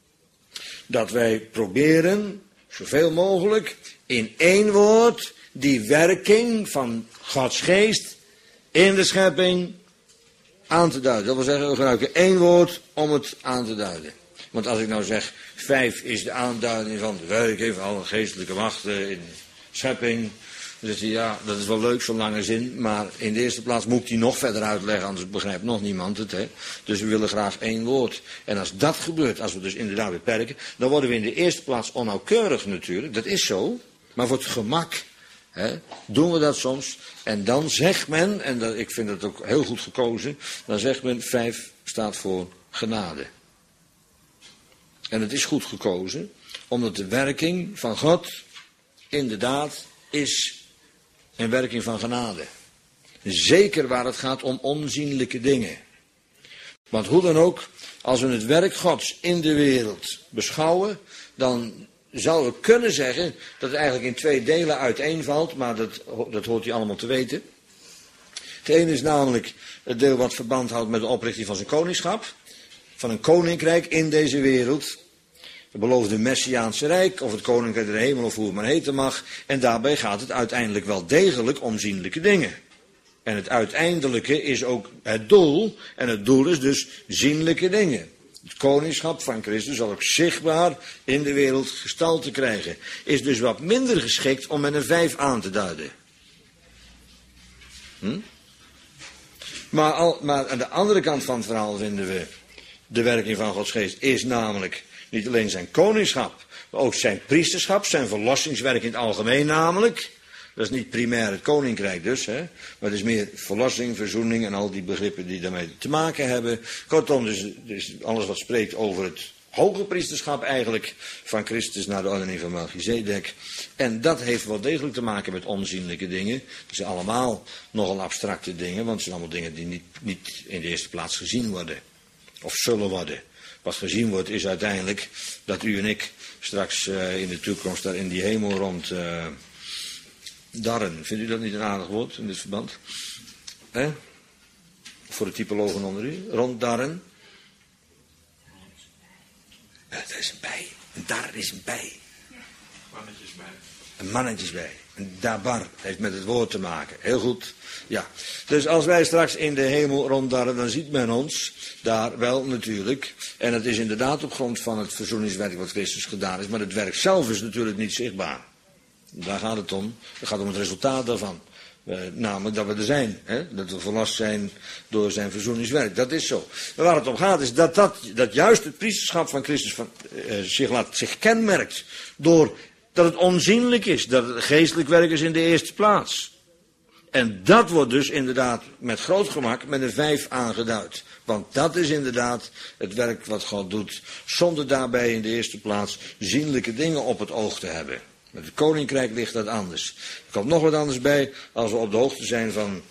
[SPEAKER 1] dat wij proberen zoveel mogelijk in één woord die werking van Gods geest in de schepping aan te duiden. Dat wil zeggen, we gebruiken één woord om het aan te duiden. Want als ik nou zeg, 5 is de aanduiding van de werking van alle geestelijke machten in de schepping. Dan zegt hij, ja, dat is wel leuk, zo'n lange zin. Maar in de eerste plaats moet ik die nog verder uitleggen, anders begrijpt nog niemand het. Hè? Dus we willen graag één woord. En als dat gebeurt, als we dus inderdaad beperken, dan worden we in de eerste plaats onnauwkeurig natuurlijk. Dat is zo. Maar voor het gemak doen we dat soms. En dan zegt men, en ik vind dat ook heel goed gekozen, dan zegt men 5 staat voor genade. En het is goed gekozen, omdat de werking van God inderdaad is een werking van genade. Zeker waar het gaat om onzienlijke dingen. Want hoe dan ook, als we het werk Gods in de wereld beschouwen, dan zouden we kunnen zeggen dat het eigenlijk in 2 delen uiteenvalt, maar dat hoort u allemaal te weten. Het ene is namelijk het deel wat verband houdt met de oprichting van zijn koningschap. Van een koninkrijk in deze wereld. Het beloofde Messiaanse Rijk, of het koninkrijk der hemel, of hoe het maar heten mag. En daarbij gaat het uiteindelijk wel degelijk om zienlijke dingen. En het uiteindelijke is ook het doel. En het doel is dus zienlijke dingen. Het koningschap van Christus zal ook zichtbaar in de wereld gestalte krijgen. Is dus wat minder geschikt om met een 5 aan te duiden. Maar aan de andere kant van het verhaal vinden we de werking van Gods geest is namelijk niet alleen zijn koningschap, maar ook zijn priesterschap, zijn verlossingswerk in het algemeen namelijk. Dat is niet primair het koninkrijk dus, maar het is meer verlossing, verzoening en al die begrippen die daarmee te maken hebben. Kortom, dus alles wat spreekt over het hoge priesterschap eigenlijk van Christus naar de ordening van Melchizedek. En dat heeft wel degelijk te maken met onzienlijke dingen. Dat zijn allemaal nogal abstracte dingen, want het zijn allemaal dingen die niet in de eerste plaats gezien worden. Of zullen worden. Wat gezien wordt is uiteindelijk dat u en ik straks in de toekomst daar in die hemel rond darren. Vindt u dat niet een aardig woord in dit verband? Voor de typologen onder u. Ronddarren. Dat is een bij. Een dar is een bij.
[SPEAKER 3] Mannetjes bij.
[SPEAKER 1] Een mannetjes bij. Een dabar heeft met het woord te maken. Heel goed. Ja. Dus als wij straks in de hemel ronddarren, dan ziet men ons daar wel natuurlijk. En het is inderdaad op grond van het verzoeningswerk wat Christus gedaan is. Maar het werk zelf is natuurlijk niet zichtbaar. Daar gaat het om. Het gaat om het resultaat daarvan. Namelijk dat we er zijn. Hè? Dat we verlost zijn door zijn verzoeningswerk. Dat is zo. Maar waar het om gaat is dat juist het priesterschap van Christus zich kenmerkt. Door dat het onzienlijk is. Dat het geestelijk werk is in de eerste plaats. En dat wordt dus inderdaad met groot gemak met een 5 aangeduid. Want dat is inderdaad het werk wat God doet. Zonder daarbij in de eerste plaats zienlijke dingen op het oog te hebben. Met het koninkrijk ligt dat anders. Er komt nog wat anders bij als we op de hoogte zijn van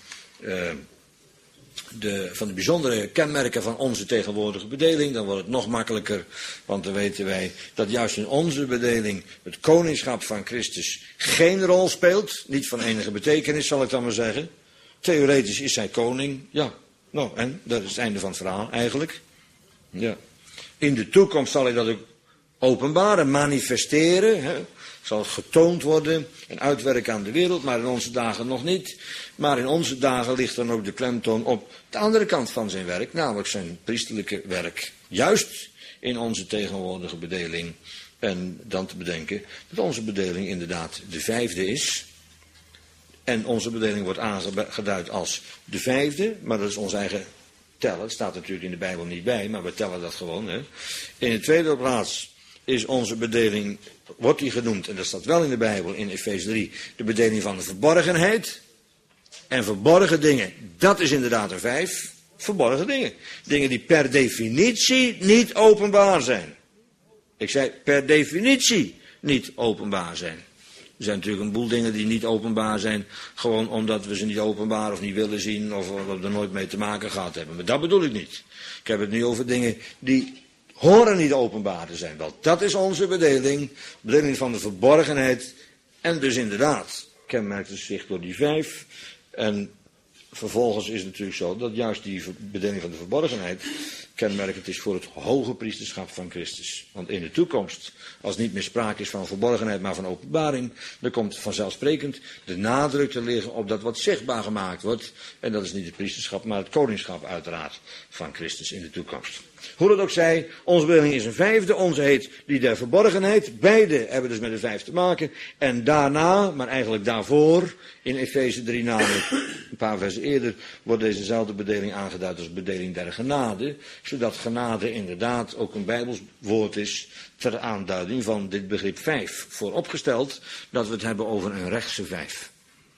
[SPEAKER 1] de bijzondere kenmerken van onze tegenwoordige bedeling. Dan wordt het nog makkelijker, want dan weten wij dat juist in onze bedeling het koningschap van Christus geen rol speelt. Niet van enige betekenis, zal ik dan maar zeggen. Theoretisch is hij koning, ja. Nou, en dat is het einde van het verhaal eigenlijk. Ja. In de toekomst zal hij dat ook openbaren, manifesteren. Hè. Zal getoond worden en uitwerken aan de wereld, maar in onze dagen nog niet. Maar in onze dagen ligt dan ook de klemtoon op de andere kant van zijn werk, namelijk zijn priesterlijke werk. Juist in onze tegenwoordige bedeling. En dan te bedenken dat onze bedeling inderdaad de 5e is. En onze bedeling wordt aangeduid als de 5e, maar dat is ons eigen tellen. Het staat natuurlijk in de Bijbel niet bij, maar we tellen dat gewoon. Hè. In de tweede plaats is onze bedeling, wordt die genoemd, en dat staat wel in de Bijbel, in Efeze 3, de bedeling van de verborgenheid. En verborgen dingen, dat is inderdaad een 5. Verborgen dingen. Dingen die per definitie niet openbaar zijn. Ik zei per definitie niet openbaar zijn. Er zijn natuurlijk een boel dingen die niet openbaar zijn, gewoon omdat we ze niet openbaar of niet willen zien, of we er nooit mee te maken gehad hebben. Maar dat bedoel ik niet. Ik heb het nu over dingen die horen niet openbaar te zijn. Wel, dat is onze bedeling van de verborgenheid. En dus inderdaad, kenmerkt het zich door die 5. En vervolgens is het natuurlijk zo dat juist die bedeling van de verborgenheid kenmerkend is voor het hoge priesterschap van Christus. Want in de toekomst, als niet meer sprake is van verborgenheid, maar van openbaring, dan komt vanzelfsprekend de nadruk te liggen op dat wat zichtbaar gemaakt wordt. En dat is niet het priesterschap, maar het koningschap uiteraard van Christus in de toekomst. Hoe dat ook zij, onze bedeling is een 5e, onze heet die der verborgenheid. Beide hebben dus met een 5 te maken. En daarna, maar eigenlijk daarvoor, in Efeze 3 namelijk, een paar versen eerder, wordt dezezelfde bedeling aangeduid als bedeling der genade. Zodat genade inderdaad ook een Bijbels woord is ter aanduiding van dit begrip 5. Vooropgesteld dat we het hebben over een rechtse 5.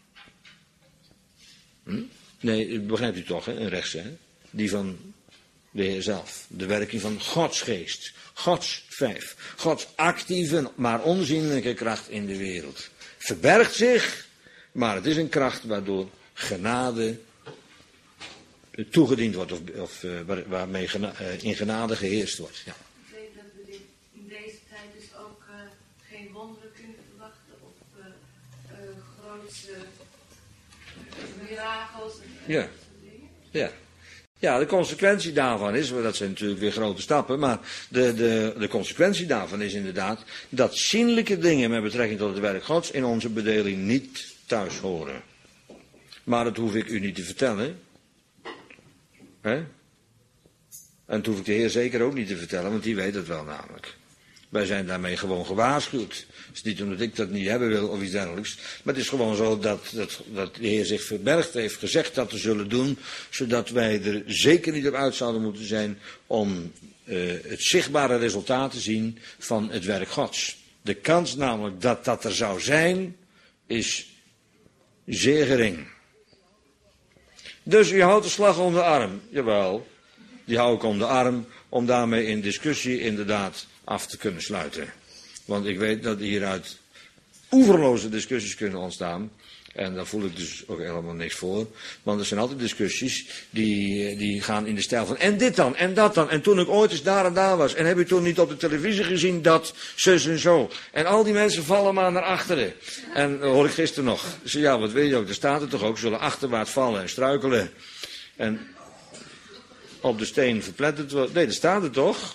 [SPEAKER 1] Nee, begrijpt u toch, hè? Een rechtse, hè? Die van de Heer zelf. De werking van Gods geest. Gods 5. Gods actieve, maar onzienlijke kracht in de wereld. Verbergt zich, maar het is een kracht waardoor genade toegediend wordt, of waarmee in genade geheerst wordt. Ja.
[SPEAKER 5] Ik weet dat we in deze tijd dus ook geen wonderen kunnen verwachten of grootse mirakels en
[SPEAKER 1] Ja. Ja. Ja, de consequentie daarvan is, dat zijn natuurlijk weer grote stappen, maar de consequentie daarvan is inderdaad dat zienlijke dingen met betrekking tot het werk Gods in onze bedeling niet thuis horen. Maar dat hoef ik u niet te vertellen. Hè? En dat hoef ik de Heer zeker ook niet te vertellen, want die weet het wel namelijk. Wij zijn daarmee gewoon gewaarschuwd. Het is niet omdat ik dat niet hebben wil of iets dergelijks. Maar het is gewoon zo dat de Heer zich verbergt heeft gezegd dat te zullen doen. Zodat wij er zeker niet op uit zouden moeten zijn om het zichtbare resultaat te zien van het werk Gods. De kans namelijk dat dat er zou zijn, is zeer gering. Dus u houdt de slag om de arm. Jawel, die hou ik om de arm om daarmee in discussie inderdaad af te kunnen sluiten. Want ik weet dat hieruit oeverloze discussies kunnen ontstaan. En daar voel ik dus ook helemaal niks voor. Want er zijn altijd discussies die gaan in de stijl van en dit dan, en dat dan. En toen ik ooit eens daar en daar was. En heb je toen niet op de televisie gezien dat, zus en zo. En al die mensen vallen maar naar achteren. En dat hoor ik gisteren nog. Ik zei, ja, wat weet je ook, er staat er toch ook, zullen achterwaarts vallen en struikelen. En op de steen verpletterd worden. Nee, dat staat er toch?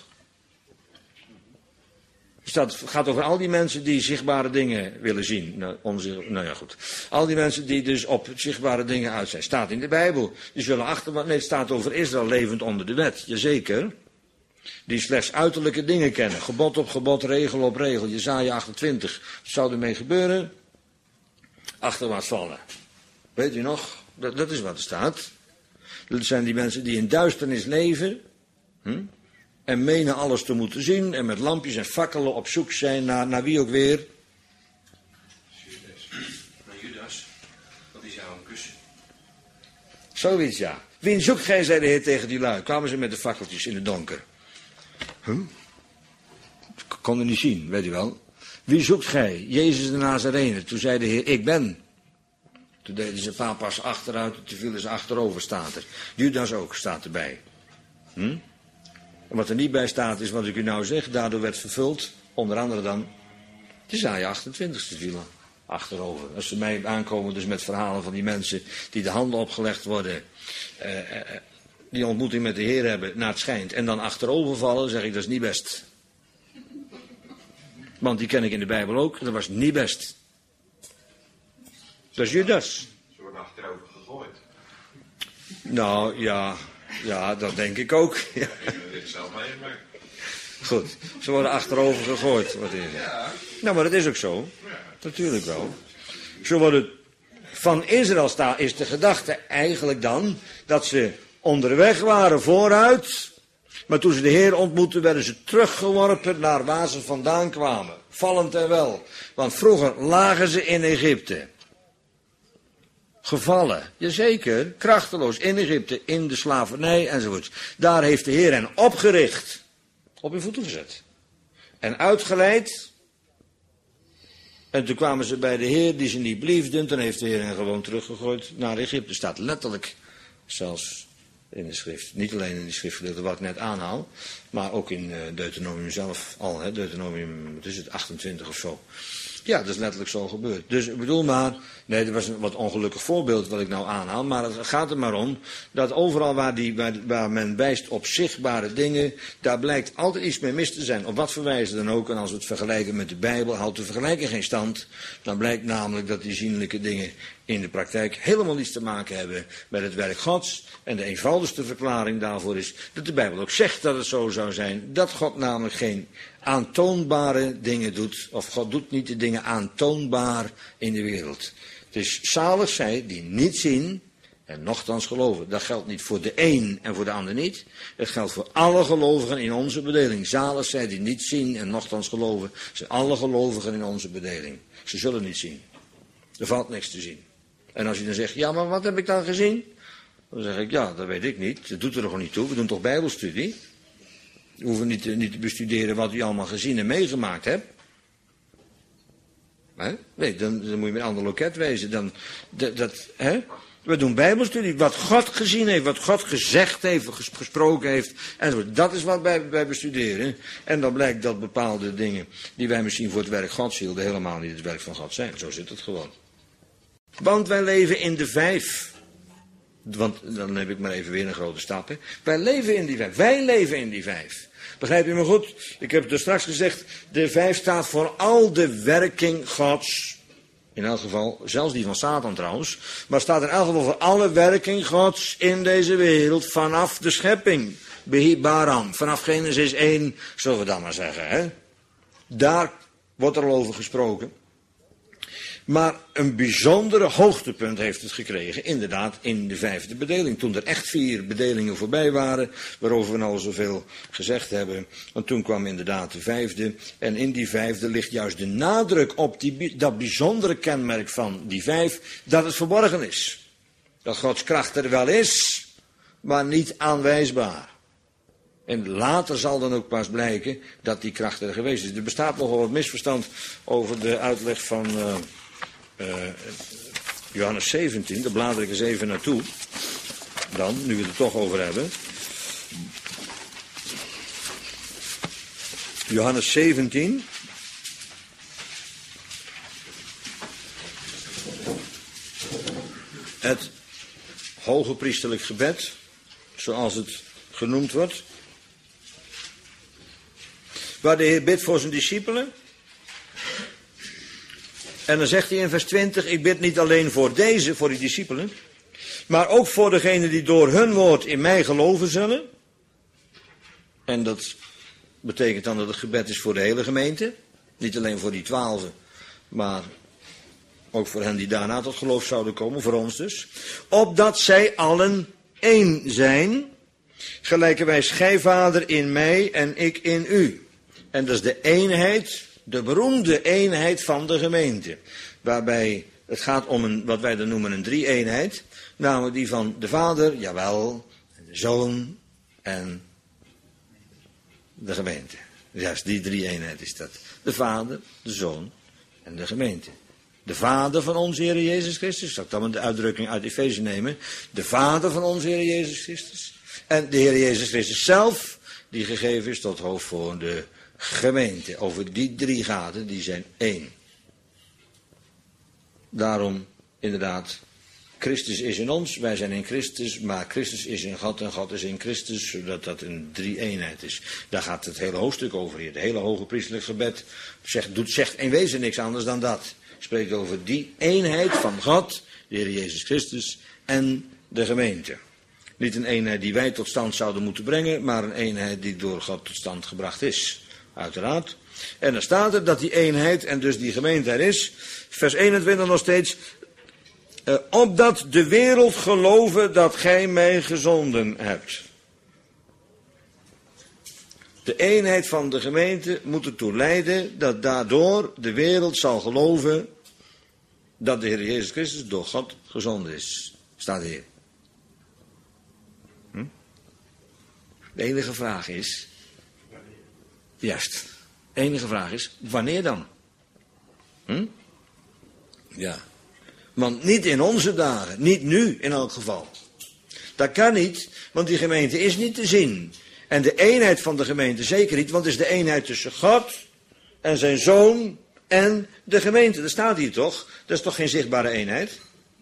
[SPEAKER 1] Het gaat over al die mensen die zichtbare dingen willen zien. Nou ja, goed. Al die mensen die dus op zichtbare dingen uit zijn. Staat in de Bijbel. Die zullen nee, het staat over Israël levend onder de wet. Jazeker. Die slechts uiterlijke dingen kennen. Gebod op gebod, regel op regel. Jesaja 28. Wat zou ermee gebeuren? Achterwaarts vallen. Weet u nog? Dat is wat er staat. Dat zijn die mensen die in duisternis leven. En menen alles te moeten zien. En met lampjes en fakkelen op zoek zijn naar wie ook weer.
[SPEAKER 6] Naar Judas. Want die zou hem kussen.
[SPEAKER 1] Zoiets, ja. Wien zoekt gij, zei de Heer tegen die lui. Kwamen ze met de fakkeltjes in het donker. Konden niet zien, weet u wel. Wie zoekt gij? Jezus de Nazarene. Toen zei de Heer, ik ben. Toen deden ze een paar pas achteruit. Toen vielen ze achterover, staat er. Judas ook, staat erbij. En wat er niet bij staat is wat ik u nou zeg. Daardoor werd vervuld. Onder andere dan. Jesaja 28 vielen achterover. Als ze mij aankomen dus met verhalen van die mensen die de handen opgelegd worden. Die ontmoeting met de Heer hebben, naar het schijnt. En dan achterover vallen, zeg ik, dat is niet best. Want die ken ik in de Bijbel ook. Dat was niet best. Dat is Judas.
[SPEAKER 6] Ze worden achterover gegooid.
[SPEAKER 1] Nou, ja, dat denk ik ook. Ja.
[SPEAKER 6] Ik heb dit zelf meegemaakt.
[SPEAKER 1] Goed, ze worden achterover gegooid. Wat is het?
[SPEAKER 6] Ja.
[SPEAKER 1] Nou, maar dat is ook zo.
[SPEAKER 6] Ja.
[SPEAKER 1] Natuurlijk wel. Zo worden van Israël is de gedachte eigenlijk dan dat ze onderweg waren vooruit. Maar toen ze de Heer ontmoetten, werden ze teruggeworpen naar waar ze vandaan kwamen. Vallend en wel. Want vroeger lagen ze in Egypte. Gevallen, jazeker, krachteloos in Egypte, in de slavernij enzovoort. Daar heeft de Heer hen opgericht, op hun voeten gezet. En uitgeleid. En toen kwamen ze bij de Heer die ze niet bliefden. Toen heeft de Heer hen gewoon teruggegooid naar Egypte. Staat letterlijk zelfs in de schrift. Niet alleen in die schriftgedeelte wat ik net aanhaal. Maar ook in Deuteronomium zelf al. Hè, Deuteronomium, wat is het, 28 of zo. Ja, dat is letterlijk zo gebeurd. Dus ik bedoel maar, nee, dat was een wat ongelukkig voorbeeld wat ik nou aanhaal. Maar het gaat er maar om dat overal waar men wijst op zichtbare dingen, daar blijkt altijd iets mee mis te zijn. Op wat voor wijze dan ook. En als we het vergelijken met de Bijbel, houdt de vergelijking geen stand. Dan blijkt namelijk dat die zienlijke dingen in de praktijk helemaal niets te maken hebben met het werk Gods. En de eenvoudigste verklaring daarvoor is dat de Bijbel ook zegt dat het zo zou zijn. Dat God namelijk geen aantoonbare dingen doet. Of God doet niet de dingen aantoonbaar in de wereld. Het is zalig zij die niet zien en nochtans geloven. Dat geldt niet voor de een en voor de ander niet. Het geldt voor alle gelovigen in onze bedeling. Zalig zij die niet zien en nochtans geloven. Zijn alle gelovigen in onze bedeling. Ze zullen niet zien. Er valt niks te zien. En als je dan zegt, ja, maar wat heb ik dan gezien? Dan zeg ik, ja, dat weet ik niet. Dat doet er nog niet toe. We doen toch bijbelstudie? We hoeven niet te bestuderen wat u allemaal gezien en meegemaakt hebt. Nee, dan moet je met een ander loket wezen. We doen bijbelstudie. Wat God gezien heeft, wat God gezegd heeft, gesproken heeft. En dat is wat wij bestuderen. En dan blijkt dat bepaalde dingen die wij misschien voor het werk Gods hielden, helemaal niet het werk van God zijn. Zo zit het gewoon. Want wij leven in de 5. Want dan heb ik maar even weer een grote stap. Hè. Wij leven in die 5. Wij leven in die 5. Begrijp je me goed? Ik heb het er straks gezegd. De 5 staat voor al de werking Gods. In elk geval, zelfs die van Satan trouwens. Maar staat in elk geval voor alle werking Gods in deze wereld. Vanaf de schepping. Baram. Vanaf Genesis 1, zullen we dan maar zeggen. Hè? Daar wordt er al over gesproken. Maar een bijzondere hoogtepunt heeft het gekregen, inderdaad, in de 5e bedeling. Toen er echt 4 bedelingen voorbij waren, waarover we al zoveel gezegd hebben. Want toen kwam inderdaad de 5e. En in die 5e ligt juist de nadruk op dat bijzondere kenmerk van die 5, dat het verborgen is. Dat Gods kracht er wel is, maar niet aanwijsbaar. En later zal dan ook pas blijken dat die kracht er geweest is. Er bestaat nogal wat misverstand over de uitleg van Johannes 17. Daar blader ik eens even naartoe. Dan, nu we het er toch over hebben. Johannes 17. Het hoge priesterlijk gebed, zoals het genoemd wordt. Waar de Heer bidt voor zijn discipelen. En dan zegt hij in vers 20, ik bid niet alleen voor deze, voor die discipelen, maar ook voor degenen die door hun woord in mij geloven zullen. En dat betekent dan dat het gebed is voor de hele gemeente. Niet alleen voor die 12, maar Ook voor hen die daarna tot geloof zouden komen, voor ons dus. Opdat zij allen één zijn, gelijkerwijs gij, Vader, in mij en ik in u. En dat is de eenheid, de beroemde eenheid van de gemeente. Waarbij het gaat om wat wij dan noemen een drie-eenheid. Namelijk die van de Vader, jawel, de Zoon en de gemeente. Juist, die drie-eenheid is dat. De Vader, de Zoon en de gemeente. De Vader van onze Heer Jezus Christus. Zal ik dan de uitdrukking uit Efeze nemen. De Vader van onze Heer Jezus Christus. En de Heer Jezus Christus zelf, die gegeven is tot hoofd voor de gemeente. Over die drie gaten, die zijn één. Daarom, inderdaad, Christus is in ons, wij zijn in Christus, maar Christus is in God en God is in Christus, zodat dat een drie-eenheid is. Daar gaat het hele hoofdstuk over hier. Het hele hoge priestelijk gebed zegt in wezen niks anders dan dat. Spreekt over die eenheid van God, de Heer Jezus Christus en de gemeente. Niet een eenheid die wij tot stand zouden moeten brengen, maar een eenheid die door God tot stand gebracht is. Uiteraard. En dan staat er dat die eenheid en dus die gemeente er is. Vers 21 nog steeds. Opdat de wereld geloven dat gij mij gezonden hebt. De eenheid van de gemeente moet ertoe leiden dat daardoor de wereld zal geloven dat de Heer Jezus Christus door God gezonden is. Staat hier. De enige vraag is, juist, de enige vraag is, wanneer dan? Ja, want niet in onze dagen, niet nu in elk geval. Dat kan niet, want die gemeente is niet te zien. En de eenheid van de gemeente zeker niet, want het is de eenheid tussen God en zijn Zoon en de gemeente. Dat staat hier toch? Dat is toch geen zichtbare eenheid?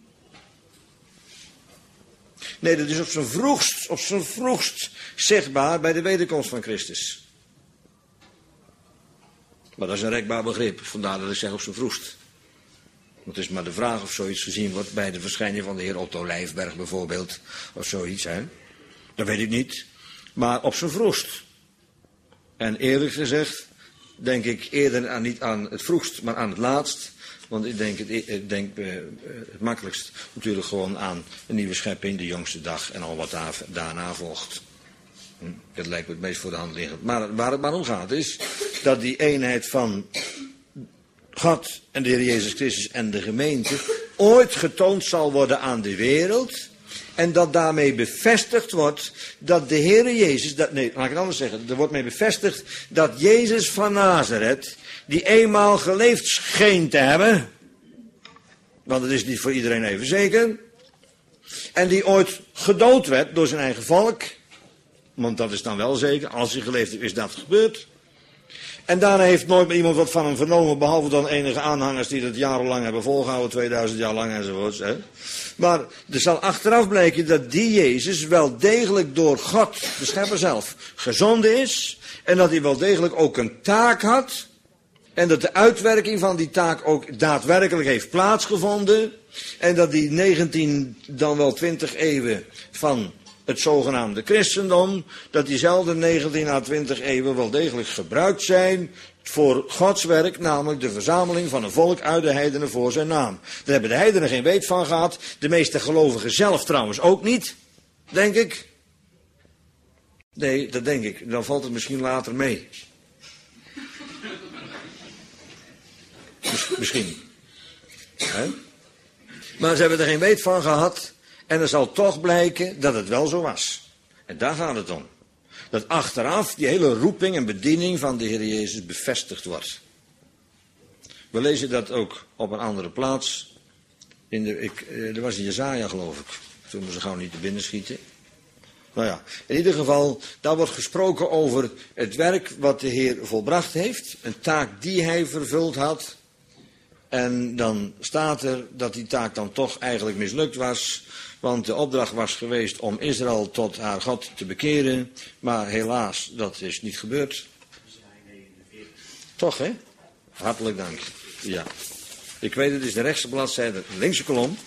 [SPEAKER 1] Nee, dat is op zijn vroegst zichtbaar bij de wederkomst van Christus. Maar dat is een rekbaar begrip, vandaar dat ik zeg op zijn vroegst. Want het is maar de vraag of zoiets gezien wordt bij de verschijning van de heer Otto Lijfberg bijvoorbeeld, of zoiets, hè. Dat weet ik niet, maar op zijn vroegst. En eerlijk gezegd, denk ik eerder niet aan het vroegst, maar aan het laatst. Want ik denk het makkelijkst natuurlijk gewoon aan een nieuwe schepping, de jongste dag en al wat daarna volgt. Dat lijkt me het meest voor de hand liggend. Maar waar het maar om gaat is dat die eenheid van God en de Heer Jezus Christus en de gemeente ooit getoond zal worden aan de wereld. En dat daarmee bevestigd wordt dat de Heer Jezus, laat ik het anders zeggen, er wordt mee bevestigd dat Jezus van Nazareth, die eenmaal geleefd scheen te hebben, want het is niet voor iedereen even zeker, en die ooit gedood werd door zijn eigen volk, want dat is dan wel zeker, als hij geleefd heeft is dat gebeurd. En daarna heeft nooit meer iemand wat van hem vernomen, behalve dan enige aanhangers die dat jarenlang hebben volgehouden, 2000 jaar lang enzovoorts. Hè. Maar er zal achteraf blijken dat die Jezus wel degelijk door God, de schepper zelf, gezonden is. En dat hij wel degelijk ook een taak had. En dat de uitwerking van die taak ook daadwerkelijk heeft plaatsgevonden. En dat die 19, dan wel 20 eeuwen van het zogenaamde christendom, dat diezelfde 19 à 20 eeuwen wel degelijk gebruikt zijn voor Gods werk, namelijk de verzameling van een volk uit de heidenen voor zijn naam. Daar hebben de heidenen geen weet van gehad, de meeste gelovigen zelf trouwens ook niet, denk ik. Nee, dat denk ik, dan valt het misschien later mee. Misschien. He? Maar ze hebben er geen weet van gehad. En er zal toch blijken dat het wel zo was. En daar gaat het om. Dat achteraf die hele roeping en bediening van de Heer Jezus bevestigd wordt. We lezen dat ook op een andere plaats. Er was in Jesaja, geloof ik. Toen we ze gauw niet te binnen schieten. Nou ja, in ieder geval, daar wordt gesproken over het werk wat de Heer volbracht heeft. Een taak die hij vervuld had. En dan staat er dat die taak dan toch eigenlijk mislukt was. Want de opdracht was geweest om Israël tot haar God te bekeren. Maar helaas, dat is niet gebeurd. Toch, hè? Hartelijk dank. Ja. Ik weet het is de rechtse bladzijde, de linkse kolom.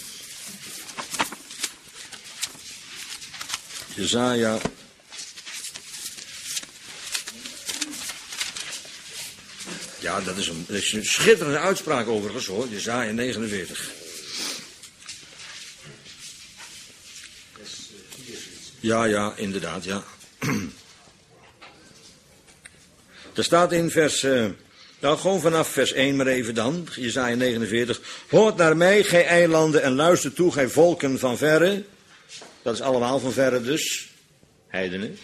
[SPEAKER 1] Jesaja. Ja, dat is een schitterende uitspraak overigens hoor, Jesaja 49. Ja, inderdaad, ja. Er staat in vers, gewoon vanaf vers 1 maar even dan, Jesaja 49. Hoort naar mij, gij eilanden, en luister toe, gij volken van verre. Dat is allemaal van verre dus, heidenen.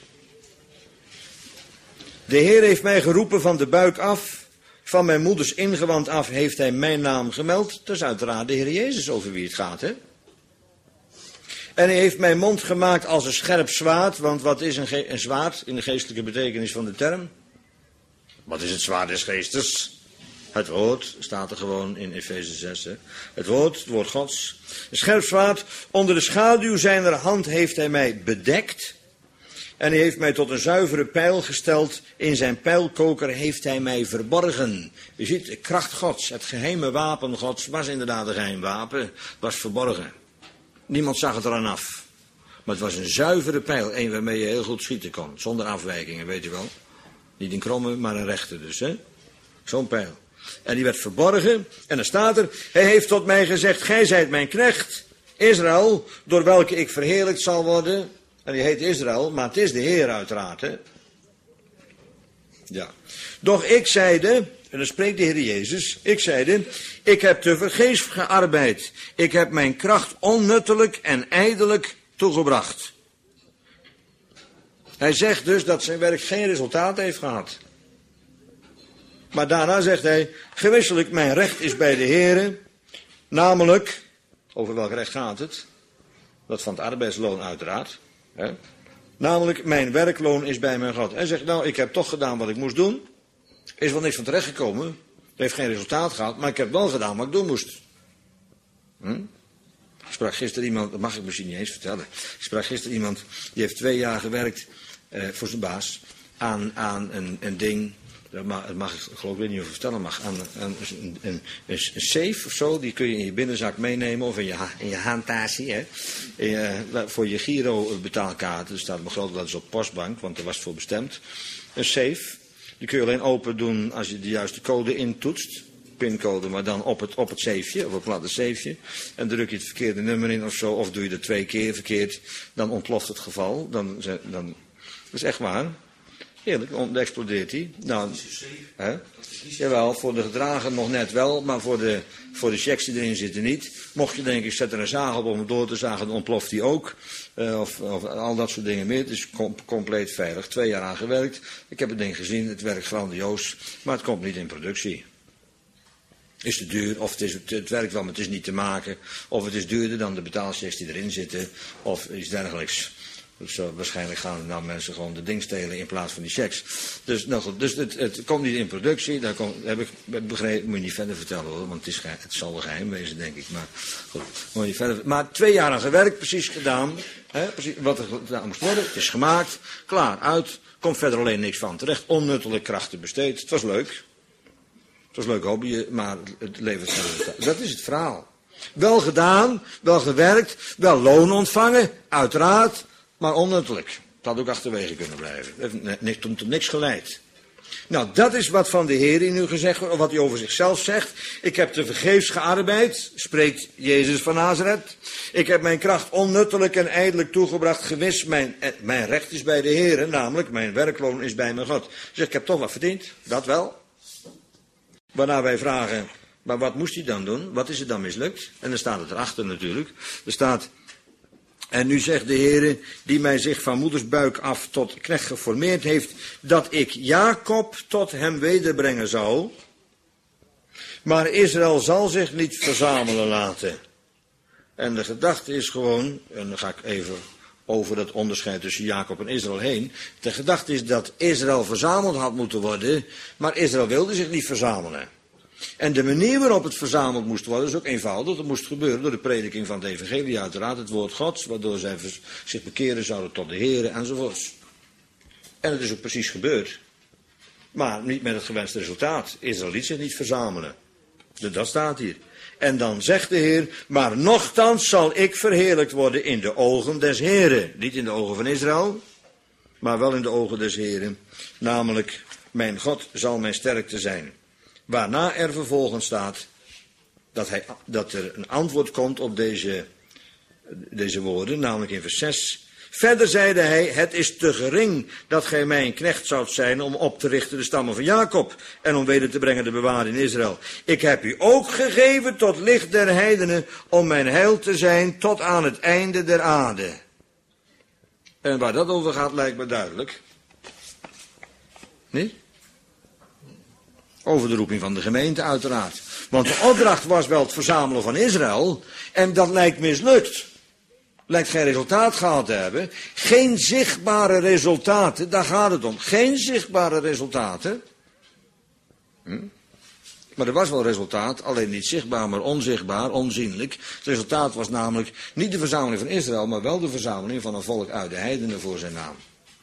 [SPEAKER 1] De Heer heeft mij geroepen van de buik af, van mijn moeders ingewand af heeft hij mijn naam gemeld. Dat is uiteraard de Heer Jezus over wie het gaat, hè. En hij heeft mijn mond gemaakt als een scherp zwaard, want wat is een zwaard in de geestelijke betekenis van de term? Wat is het zwaard des geestes? Het woord, staat er gewoon in Efeze 6. Hè? Het woord Gods. Een scherp zwaard, onder de schaduw zijner hand heeft hij mij bedekt. En hij heeft mij tot een zuivere pijl gesteld. In zijn pijlkoker heeft hij mij verborgen. Je ziet, de kracht Gods, het geheime wapen Gods, was inderdaad een geheim wapen, was verborgen. Niemand zag het eraan af. Maar het was een zuivere pijl, een waarmee je heel goed schieten kon. Zonder afwijkingen, weet u wel. Niet een kromme, maar een rechte dus, hè. Zo'n pijl. En die werd verborgen. En dan staat er, hij heeft tot mij gezegd, gij zijt mijn knecht, Israël, door welke ik verheerlijkt zal worden. En die heet Israël, maar het is de Heer uiteraard, hè. Ja. Doch ik zeide, en dan spreekt de Heer Jezus, ik zeide, ik heb tevergeefs gearbeid. Ik heb mijn kracht onnuttelijk en ijdelijk toegebracht. Hij zegt dus dat zijn werk geen resultaat heeft gehad. Maar daarna zegt hij, gewisselijk mijn recht is bij de Heere, namelijk, over welk recht gaat het? Dat van het arbeidsloon uiteraard. Hè? Namelijk, mijn werkloon is bij mijn God. Hij zegt, nou, ik heb toch gedaan wat ik moest doen. Is wel niks van terechtgekomen. Het heeft geen resultaat gehad, maar ik heb wel gedaan wat ik doen moest. Ik sprak gisteren iemand, dat mag ik misschien niet eens vertellen. Ik sprak gisteren iemand, die heeft 2 jaar gewerkt voor zijn baas aan een ding. Dat mag ik geloof ik niet of vertellen mag. Aan een safe of zo, die kun je in je binnenzak meenemen of in je handtasje. Hè? Voor je Giro betaalkaart, er staat groot dat is op postbank, want daar was het voor bestemd. Een safe, die kun je alleen open doen als je de juiste code intoetst. Pincode, maar dan op het safeje, op het platte safeje. En druk je het verkeerde nummer in of zo, of doe je dat 2 keer verkeerd, dan ontploft het geval. Dan, dat is echt waar. Heerlijk, dan explodeert hij. Nou, hè? Jawel, voor de gedragen nog net wel, maar voor de checks die erin zitten niet. Mocht je denken, ik zet er een zaag op om het door te zagen, dan ontploft hij ook. Of al dat soort dingen meer. Het is compleet veilig. 2 jaar aan gewerkt. Ik heb het ding gezien, het werkt grandioos, maar het komt niet in productie. Is te duur, of het werkt wel, maar het is niet te maken. Of het is duurder dan de betaalchecks die erin zitten, of iets dergelijks. Dus waarschijnlijk gaan nou mensen gewoon de ding stelen in plaats van die checks. Dus, nou goed, dus het komt niet in productie. Daar heb ik begrepen, moet je niet verder vertellen hoor, want het zal wel geheim wezen denk ik. Maar goed, moet je niet verder. Maar 2 jaar aan gewerkt, precies gedaan. Hè, precies wat er gedaan moest worden. Het is gemaakt, klaar, uit. Komt verder alleen niks van terecht. Onnuttelijk krachten besteed. Het was leuk. Het was een leuk hobby, maar het levert geen resultaat. Dat is het verhaal. Wel gedaan, wel gewerkt, wel loon ontvangen, uiteraard. Maar onnuttelijk. Het had ook achterwege kunnen blijven. Het heeft tot niks geleid. Nou, dat is wat van de Heer nu gezegd wordt, of wat hij over zichzelf zegt. Ik heb tevergeefs gearbeid, spreekt Jezus van Nazareth. Ik heb mijn kracht onnuttelijk en ijdelijk toegebracht. Gewis, mijn recht is bij de Heer, namelijk mijn werkloon is bij mijn God. Dus ik heb toch wat verdiend, dat wel. Waarna wij vragen, maar wat moest hij dan doen? Wat is er dan mislukt? En dan staat het erachter natuurlijk. Er staat... En nu zegt de Heere, die mij zich van moedersbuik af tot knecht geformeerd heeft, dat ik Jacob tot hem wederbrengen zou. Maar Israël zal zich niet verzamelen laten. En de gedachte is gewoon, en dan ga ik even over dat onderscheid tussen Jacob en Israël heen. De gedachte is dat Israël verzameld had moeten worden, maar Israël wilde zich niet verzamelen. En de manier waarop het verzameld moest worden is ook eenvoudig. Dat moest gebeuren door de prediking van het evangelie, uiteraard het woord Gods, waardoor zij zich bekeren zouden tot de Here enzovoorts. En het is ook precies gebeurd. Maar niet met het gewenste resultaat. Israël liet zich niet verzamelen. Dat staat hier. En dan zegt de Heer, maar nochtans zal ik verheerlijkt worden in de ogen des Heren. Niet in de ogen van Israël, maar wel in de ogen des Heren. Namelijk, mijn God zal mijn sterkte zijn. Waarna er vervolgens staat dat er een antwoord komt op deze woorden, namelijk in vers 6. Verder zeide hij, het is te gering dat gij mij een knecht zoudt zijn om op te richten de stammen van Jacob en om weder te brengen de bewaring in Israël. Ik heb u ook gegeven tot licht der heidenen om mijn heil te zijn tot aan het einde der aarde. En waar dat over gaat lijkt me duidelijk. Nee? Over de roeping van de gemeente uiteraard. Want de opdracht was wel het verzamelen van Israël en dat lijkt mislukt. Lijkt geen resultaat gehad te hebben. Geen zichtbare resultaten, daar gaat het om. Geen zichtbare resultaten. Maar er was wel resultaat, alleen niet zichtbaar, maar onzichtbaar, onzienlijk. Het resultaat was namelijk niet de verzameling van Israël, maar wel de verzameling van een volk uit de heidenen voor zijn naam.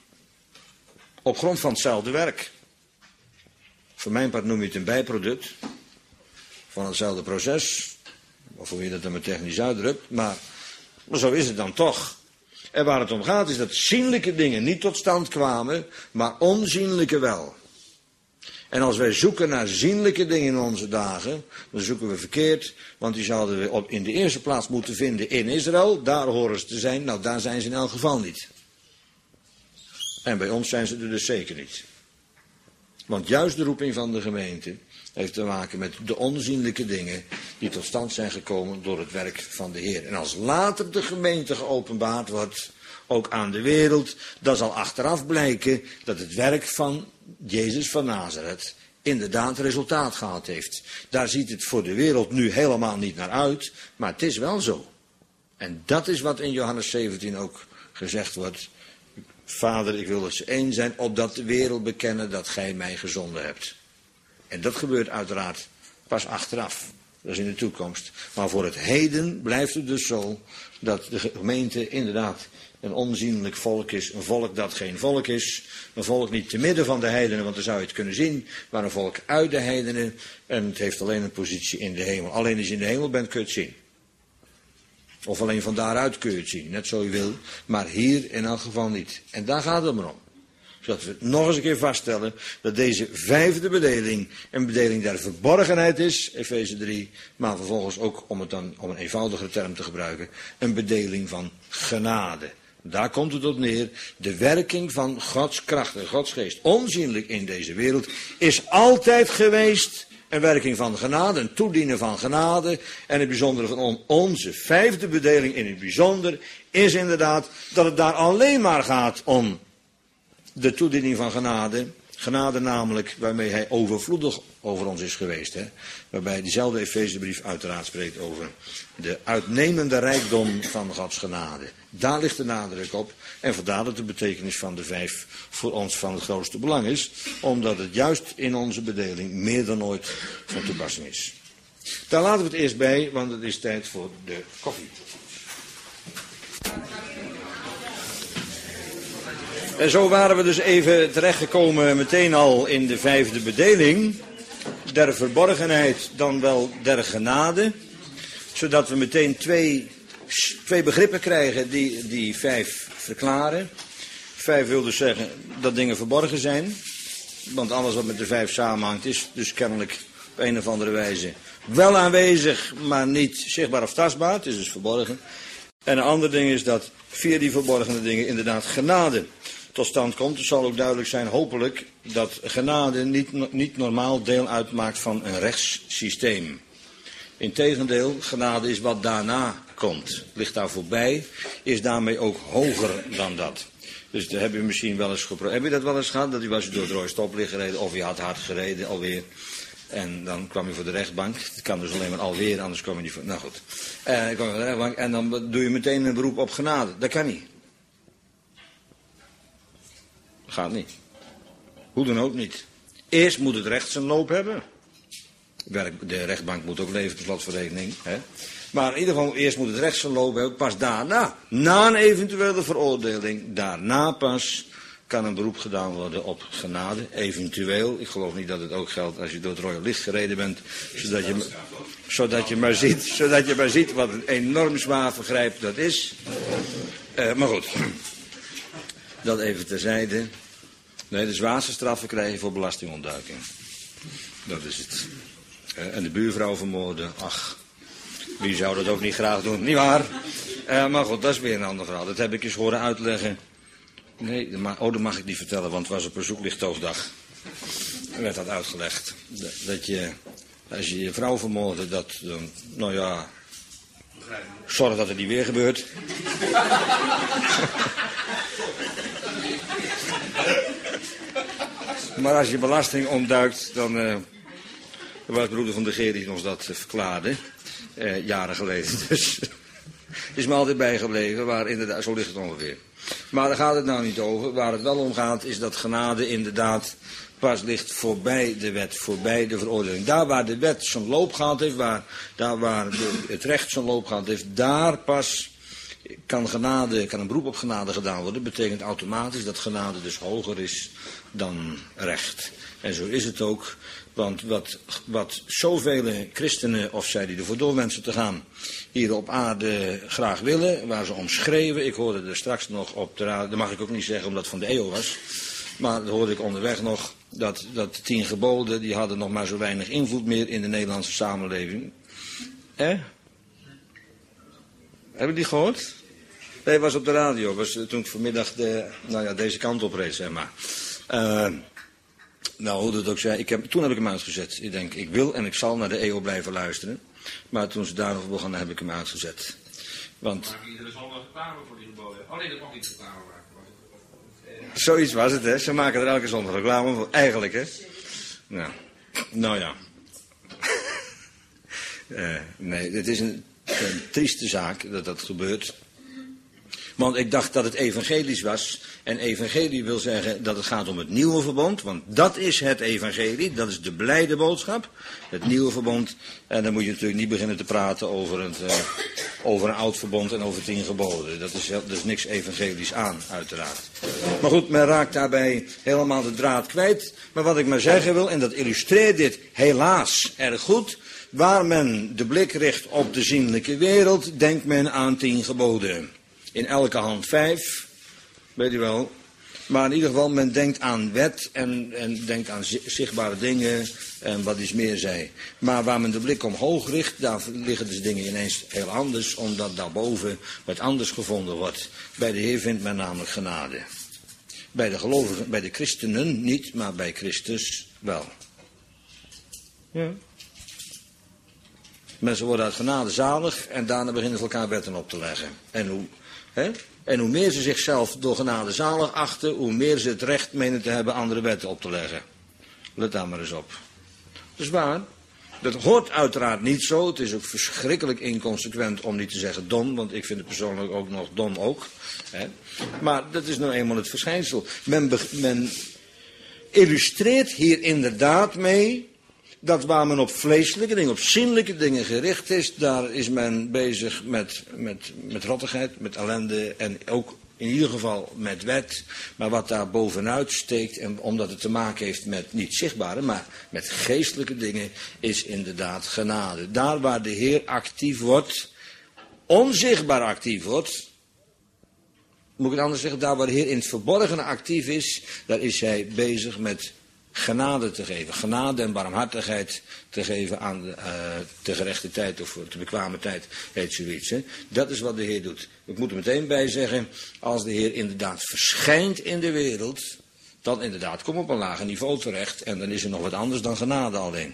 [SPEAKER 1] Op grond van hetzelfde werk. Voor mijn part noem je het een bijproduct van hetzelfde proces. Of hoe je dat dan maar technisch uitdrukt, maar zo is het dan toch. En waar het om gaat is dat zienlijke dingen niet tot stand kwamen, maar onzienlijke wel. En als wij zoeken naar zienlijke dingen in onze dagen, dan zoeken we verkeerd, want die zouden we in de eerste plaats moeten vinden in Israël. Daar horen ze te zijn, nou daar zijn ze in elk geval niet. En bij ons zijn ze er dus zeker niet. Want juist de roeping van de gemeente heeft te maken met de onzienlijke dingen die tot stand zijn gekomen door het werk van de Heer. En als later de gemeente geopenbaard wordt, ook aan de wereld, dan zal achteraf blijken dat het werk van Jezus van Nazareth inderdaad resultaat gehad heeft. Daar ziet het voor de wereld nu helemaal niet naar uit, maar het is wel zo. En dat is wat in Johannes 17 ook gezegd wordt. Vader, ik wil dat ze één zijn, opdat de wereld bekennen dat gij mij gezonden hebt. En dat gebeurt uiteraard pas achteraf. Dat is in de toekomst. Maar voor het heden blijft het dus zo dat de gemeente inderdaad een onzienlijk volk is. Een volk dat geen volk is. Een volk niet te midden van de heidenen, want dan zou je het kunnen zien. Maar een volk uit de heidenen. En het heeft alleen een positie in de hemel. Alleen als je in de hemel bent kun je het zien. Of alleen van daaruit kun je het zien, net zo je wil. Maar hier in elk geval niet. En daar gaat het maar om. Zodat we nog eens een keer vaststellen dat deze vijfde bedeling een bedeling der verborgenheid is, Efeze 3, maar vervolgens ook, om het dan om een eenvoudigere term te gebruiken, een bedeling van genade. Daar komt het op neer. De werking van Gods kracht en Gods geest, onzienlijk in deze wereld, is altijd geweest een werking van genade, een toedienen van genade. En het bijzondere van onze vijfde bedeling in het bijzonder is inderdaad dat het daar alleen maar gaat om de toediening van genade. Genade namelijk waarmee hij overvloedig over ons is geweest. Hè? Waarbij diezelfde Efezebrief uiteraard spreekt over de uitnemende rijkdom van Gods genade. Daar ligt de nadruk op. En vandaar dat de betekenis van de 5 voor ons van het grootste belang is. Omdat het juist in onze bedeling meer dan ooit van toepassing is. Daar laten we het eerst bij, want het is tijd voor de koffie. En zo waren we dus even terechtgekomen meteen al in de vijfde bedeling. Der verborgenheid, dan wel der genade. Zodat we meteen twee begrippen krijgen die 5 verklaren. 5 wil dus zeggen dat dingen verborgen zijn. Want alles wat met de 5 samenhangt is dus kennelijk op een of andere wijze wel aanwezig, maar niet zichtbaar of tastbaar. Het is dus verborgen. En een ander ding is dat via die verborgene dingen inderdaad genade tot stand komt. Het zal ook duidelijk zijn, hopelijk, dat genade niet normaal deel uitmaakt van een rechtssysteem. Integendeel, genade is wat daarna komt. Ligt daar voorbij, is daarmee ook hoger dan dat. Dus dat heb je misschien wel eens geprobeerd. Heb je dat wel eens gehad? Dat u was door het rode stoplicht gereden of je had hard gereden alweer. En dan kwam je voor de rechtbank. Het kan dus alleen maar alweer, anders kom je niet voor. Nou goed. Dan kwam je voor de rechtbank en dan doe je meteen een beroep op genade. Dat kan niet. Dat gaat niet. Hoe dan ook niet. Eerst moet het recht zijn loop hebben. De rechtbank moet ook leven per slot van rekening. Hè? Maar in ieder geval, eerst moet het recht zijn loop hebben. Pas daarna, na een eventuele veroordeling, daarna pas kan een beroep gedaan worden op genade. Eventueel, ik geloof niet dat het ook geldt als je door het rode licht gereden bent. Zodat je maar ziet wat een enorm zwaar vergrijp dat is. Maar goed, dat even terzijde. Nee, de zwaarste straffen krijg je voor belastingontduiking. Dat is het. En de buurvrouw vermoorden, ach, wie zou dat ook niet graag doen, niet waar? Maar goed, dat is weer een ander verhaal. Dat heb ik eens horen uitleggen. Nee, dat mag ik niet vertellen, want het was op een zoeklichttoogdag. Er werd dat uitgelegd. Dat je, als je je vrouw vermoordt, dat dan, nou ja, zorg dat het niet weer gebeurt. Maar als je belasting ontduikt, dan... Er was broeder van de Geer die ons dat verklaarde, jaren geleden. Dus is me altijd bijgebleven, waar inderdaad, zo ligt het ongeveer. Maar daar gaat het nou niet over. Waar het wel om gaat, is dat genade inderdaad pas ligt voorbij de wet, voorbij de veroordeling. Daar waar de wet zijn loop gehad heeft, daar waar het recht zijn loop gehad heeft, daar pas kan een beroep op genade gedaan worden. Dat betekent automatisch dat genade dus hoger is dan recht. En zo is het ook. Want wat zoveel christenen, of zij die ervoor doorwensen te gaan, hier op aarde graag willen, waar ze om schreeuwen. Ik hoorde er straks nog op de radio, dat mag ik ook niet zeggen omdat het van de EO was. Maar dat hoorde ik onderweg nog, dat de 10 geboden, die hadden nog maar zo weinig invloed meer in de Nederlandse samenleving. Hebben die gehoord? Nee, was op de radio, was toen ik vanmiddag deze kant op reed, zeg maar. Nou, hoe dat ook zei, toen heb ik hem uitgezet. Ik denk, ik wil en ik zal naar de EO blijven luisteren. Maar toen ze daarover begonnen, heb ik hem uitgezet. Want...
[SPEAKER 6] Maken iedere zondag reclame voor die geboden? Oh nee, dat mag niet reclame maken.
[SPEAKER 1] Zoiets was het, hè. Ze maken er elke zondag reclame voor. Eigenlijk, hè. Nou ja. Nee, het is een trieste zaak dat dat gebeurt. Want ik dacht dat het evangelisch was. En evangelie wil zeggen dat het gaat om het nieuwe verbond. Want dat is het evangelie. Dat is de blijde boodschap. Het nieuwe verbond. En dan moet je natuurlijk niet beginnen te praten over een oud verbond en over 10 geboden. Dat is niks evangelisch aan, uiteraard. Maar goed, men raakt daarbij helemaal de draad kwijt. Maar wat ik maar zeggen wil, en dat illustreert dit helaas erg goed. Waar men de blik richt op de zienlijke wereld, denkt men aan 10 geboden. In elke hand 5, weet u wel. Maar in ieder geval, men denkt aan wet en denkt aan zichtbare dingen en wat iets meer zij. Maar waar men de blik omhoog richt, daar liggen dus dingen ineens heel anders, omdat daarboven wat anders gevonden wordt. Bij de Heer vindt men namelijk genade. Bij de gelovigen, bij de christenen niet, maar bij Christus wel. Ja. Mensen worden uit genade zalig en daarna beginnen ze elkaar wetten op te leggen. En hoe meer ze zichzelf door genade zalig achten, hoe meer ze het recht menen te hebben andere wetten op te leggen. Let daar maar eens op. Dat is waar. Dat hoort uiteraard niet zo. Het is ook verschrikkelijk inconsequent om niet te zeggen dom, want ik vind het persoonlijk ook nog dom ook. Maar dat is nou eenmaal het verschijnsel. Men illustreert hier inderdaad mee dat waar men op vleeselijke dingen, op zinnelijke dingen gericht is, daar is men bezig met rottigheid, met ellende en ook in ieder geval met wet. Maar wat daar bovenuit steekt, en omdat het te maken heeft met niet zichtbare, maar met geestelijke dingen, is inderdaad genade. Daar waar de Heer actief wordt, onzichtbaar actief wordt, moet ik het anders zeggen, daar waar de Heer in het verborgene actief is, daar is hij bezig met genade te geven. Genade en barmhartigheid te geven aan de gerechte tijd of de bekwame tijd, heet zoiets. Hè? Dat is wat de Heer doet. Ik moet er meteen bij zeggen, als de Heer inderdaad verschijnt in de wereld, dan inderdaad kom op een lager niveau terecht en dan is er nog wat anders dan genade alleen.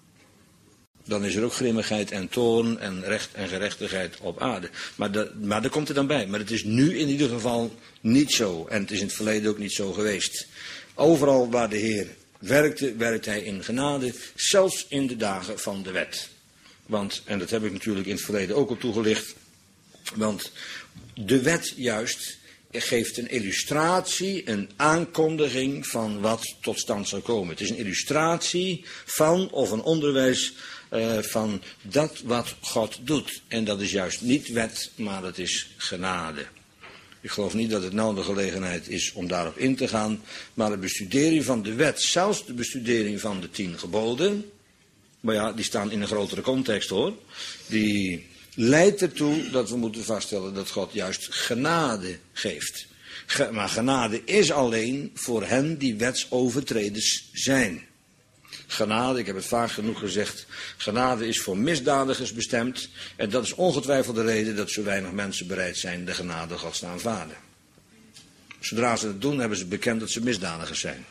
[SPEAKER 1] Dan is er ook grimmigheid en toorn en recht en gerechtigheid op aarde. Maar dat komt er dan bij. Maar het is nu in ieder geval niet zo. En het is in het verleden ook niet zo geweest. Overal waar de Heer werkte, werkt hij in genade, zelfs in de dagen van de wet. Want, en dat heb ik natuurlijk in het verleden ook al toegelicht, want de wet juist geeft een illustratie, een aankondiging van wat tot stand zal komen. Het is een illustratie van of een onderwijs van dat wat God doet. En dat is juist niet wet, maar dat is genade. Ik geloof niet dat het nou de gelegenheid is om daarop in te gaan. Maar de bestudering van de wet, zelfs de bestudering van de 10 geboden. Maar ja, die staan in een grotere context hoor. Die leidt ertoe dat we moeten vaststellen dat God juist genade geeft. Maar genade is alleen voor hen die wetsovertreders zijn. Genade, ik heb het vaak genoeg gezegd, genade is voor misdadigers bestemd. En dat is ongetwijfeld de reden dat zo weinig mensen bereid zijn de genade Gods te aanvaarden. Zodra ze dat doen, hebben ze bekend dat ze misdadigers zijn.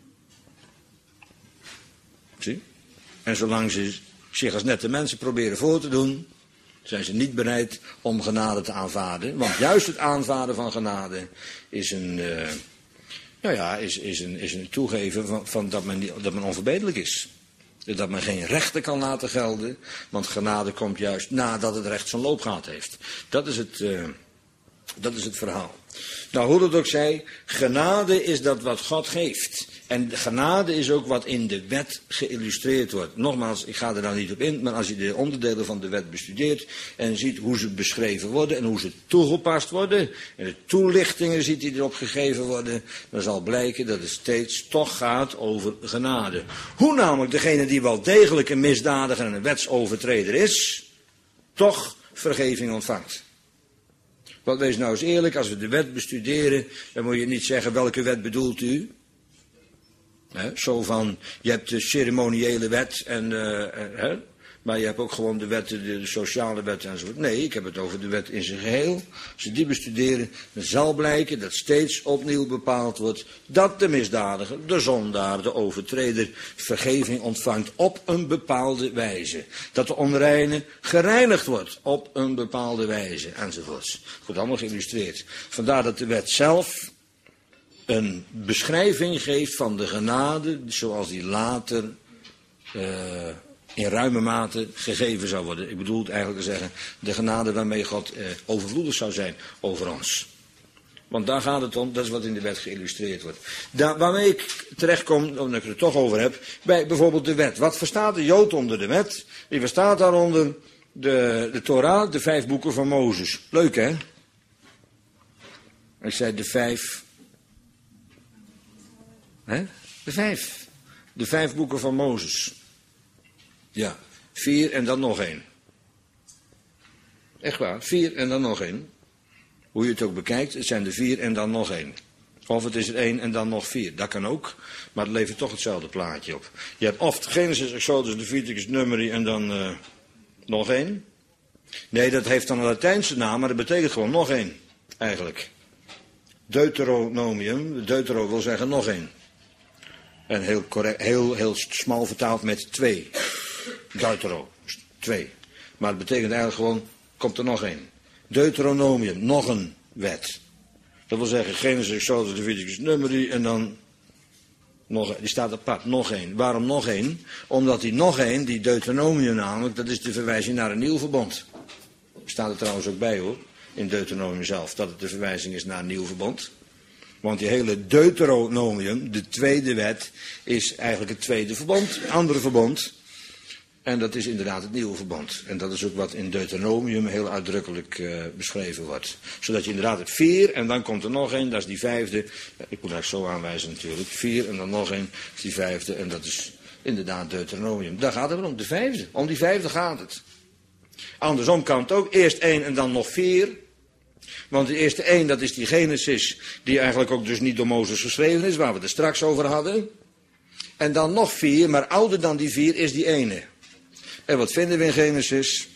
[SPEAKER 1] Zie? En zolang ze zich als nette mensen proberen voor te doen, zijn ze niet bereid om genade te aanvaarden. Want juist het aanvaarden van genade is een toegeven van dat men onverbeterlijk is. Dat men geen rechten kan laten gelden, want genade komt juist nadat het recht zijn loop gehad heeft. Dat is het verhaal. Nou, hoe dat ook zij, genade is dat wat God geeft. En genade is ook wat in de wet geïllustreerd wordt. Nogmaals, ik ga er nou niet op in, maar als je de onderdelen van de wet bestudeert en ziet hoe ze beschreven worden en hoe ze toegepast worden, en de toelichtingen ziet die erop gegeven worden, dan zal blijken dat het steeds toch gaat over genade. Hoe namelijk degene die wel degelijk een misdadiger en een wetsovertreder is, toch vergeving ontvangt. Want wees nou eens eerlijk, als we de wet bestuderen, dan moet je niet zeggen welke wet bedoelt u. Zo van, je hebt de ceremoniële wet, maar je hebt ook gewoon de wet, de sociale wet enzovoort. Nee, ik heb het over de wet in zijn geheel. Als we die bestuderen, dan zal blijken dat steeds opnieuw bepaald wordt dat de misdadiger, de zondaar, de overtreder vergeving ontvangt op een bepaalde wijze. Dat de onreine gereinigd wordt op een bepaalde wijze enzovoorts. Het wordt allemaal geïllustreerd. Vandaar dat de wet zelf een beschrijving geeft van de genade zoals die later in ruime mate gegeven zou worden. Ik bedoel het eigenlijk te zeggen, de genade waarmee God overvloedig zou zijn over ons. Want daar gaat het om, dat is wat in de wet geïllustreerd wordt. Waarmee ik terechtkom, omdat ik het er toch over heb, bij bijvoorbeeld de wet. Wat verstaat de Jood onder de wet? Die verstaat daaronder de Torah, de 5 boeken van Mozes. Leuk hè? Ik zei de 5... De 5 boeken van Mozes. Ja, 4 en dan nog 1. Echt waar, 4 en dan nog 1. Hoe je het ook bekijkt, het zijn er 4 en dan nog 1. Of het is er 1 en dan nog 4. Dat kan ook, maar het levert toch hetzelfde plaatje op. Je hebt of Genesis, Exodus, Leviticus, Numeri en dan nog 1. Nee, dat heeft dan een Latijnse naam, maar dat betekent gewoon nog 1. Eigenlijk. Deuteronomium, deutero wil zeggen nog 1. En heel correct, heel smal vertaald met 2. Deutero, 2. Maar het betekent eigenlijk gewoon, komt er nog 1. Deuteronomium, nog een wet. Dat wil zeggen, Genesis, Exodus, Leviticus, Numeri en dan nog, die staat apart, nog 1. Waarom nog 1? Omdat die nog 1, die Deuteronomium namelijk, dat is de verwijzing naar een nieuw verbond. Staat er trouwens ook bij hoor, in Deuteronomium zelf, dat het de verwijzing is naar een nieuw verbond. Want die hele Deuteronomium, de tweede wet, is eigenlijk het tweede verbond, het andere verbond. En dat is inderdaad het nieuwe verbond. En dat is ook wat in Deuteronomium heel uitdrukkelijk beschreven wordt. Zodat je inderdaad hebt 4 en dan komt er nog 1, dat is die 5e. Ik moet eigenlijk zo aanwijzen natuurlijk. 4 en dan nog 1, dat is die 5e en dat is inderdaad Deuteronomium. Daar gaat het om, de 5e. Om die 5e gaat het. Andersom kan het ook, eerst 1 en dan nog 4. Want de eerste 1, dat is die Genesis, die eigenlijk ook dus niet door Mozes geschreven is, waar we het er straks over hadden. En dan nog 4, maar ouder dan die 4 is die ene. En wat vinden we in Genesis?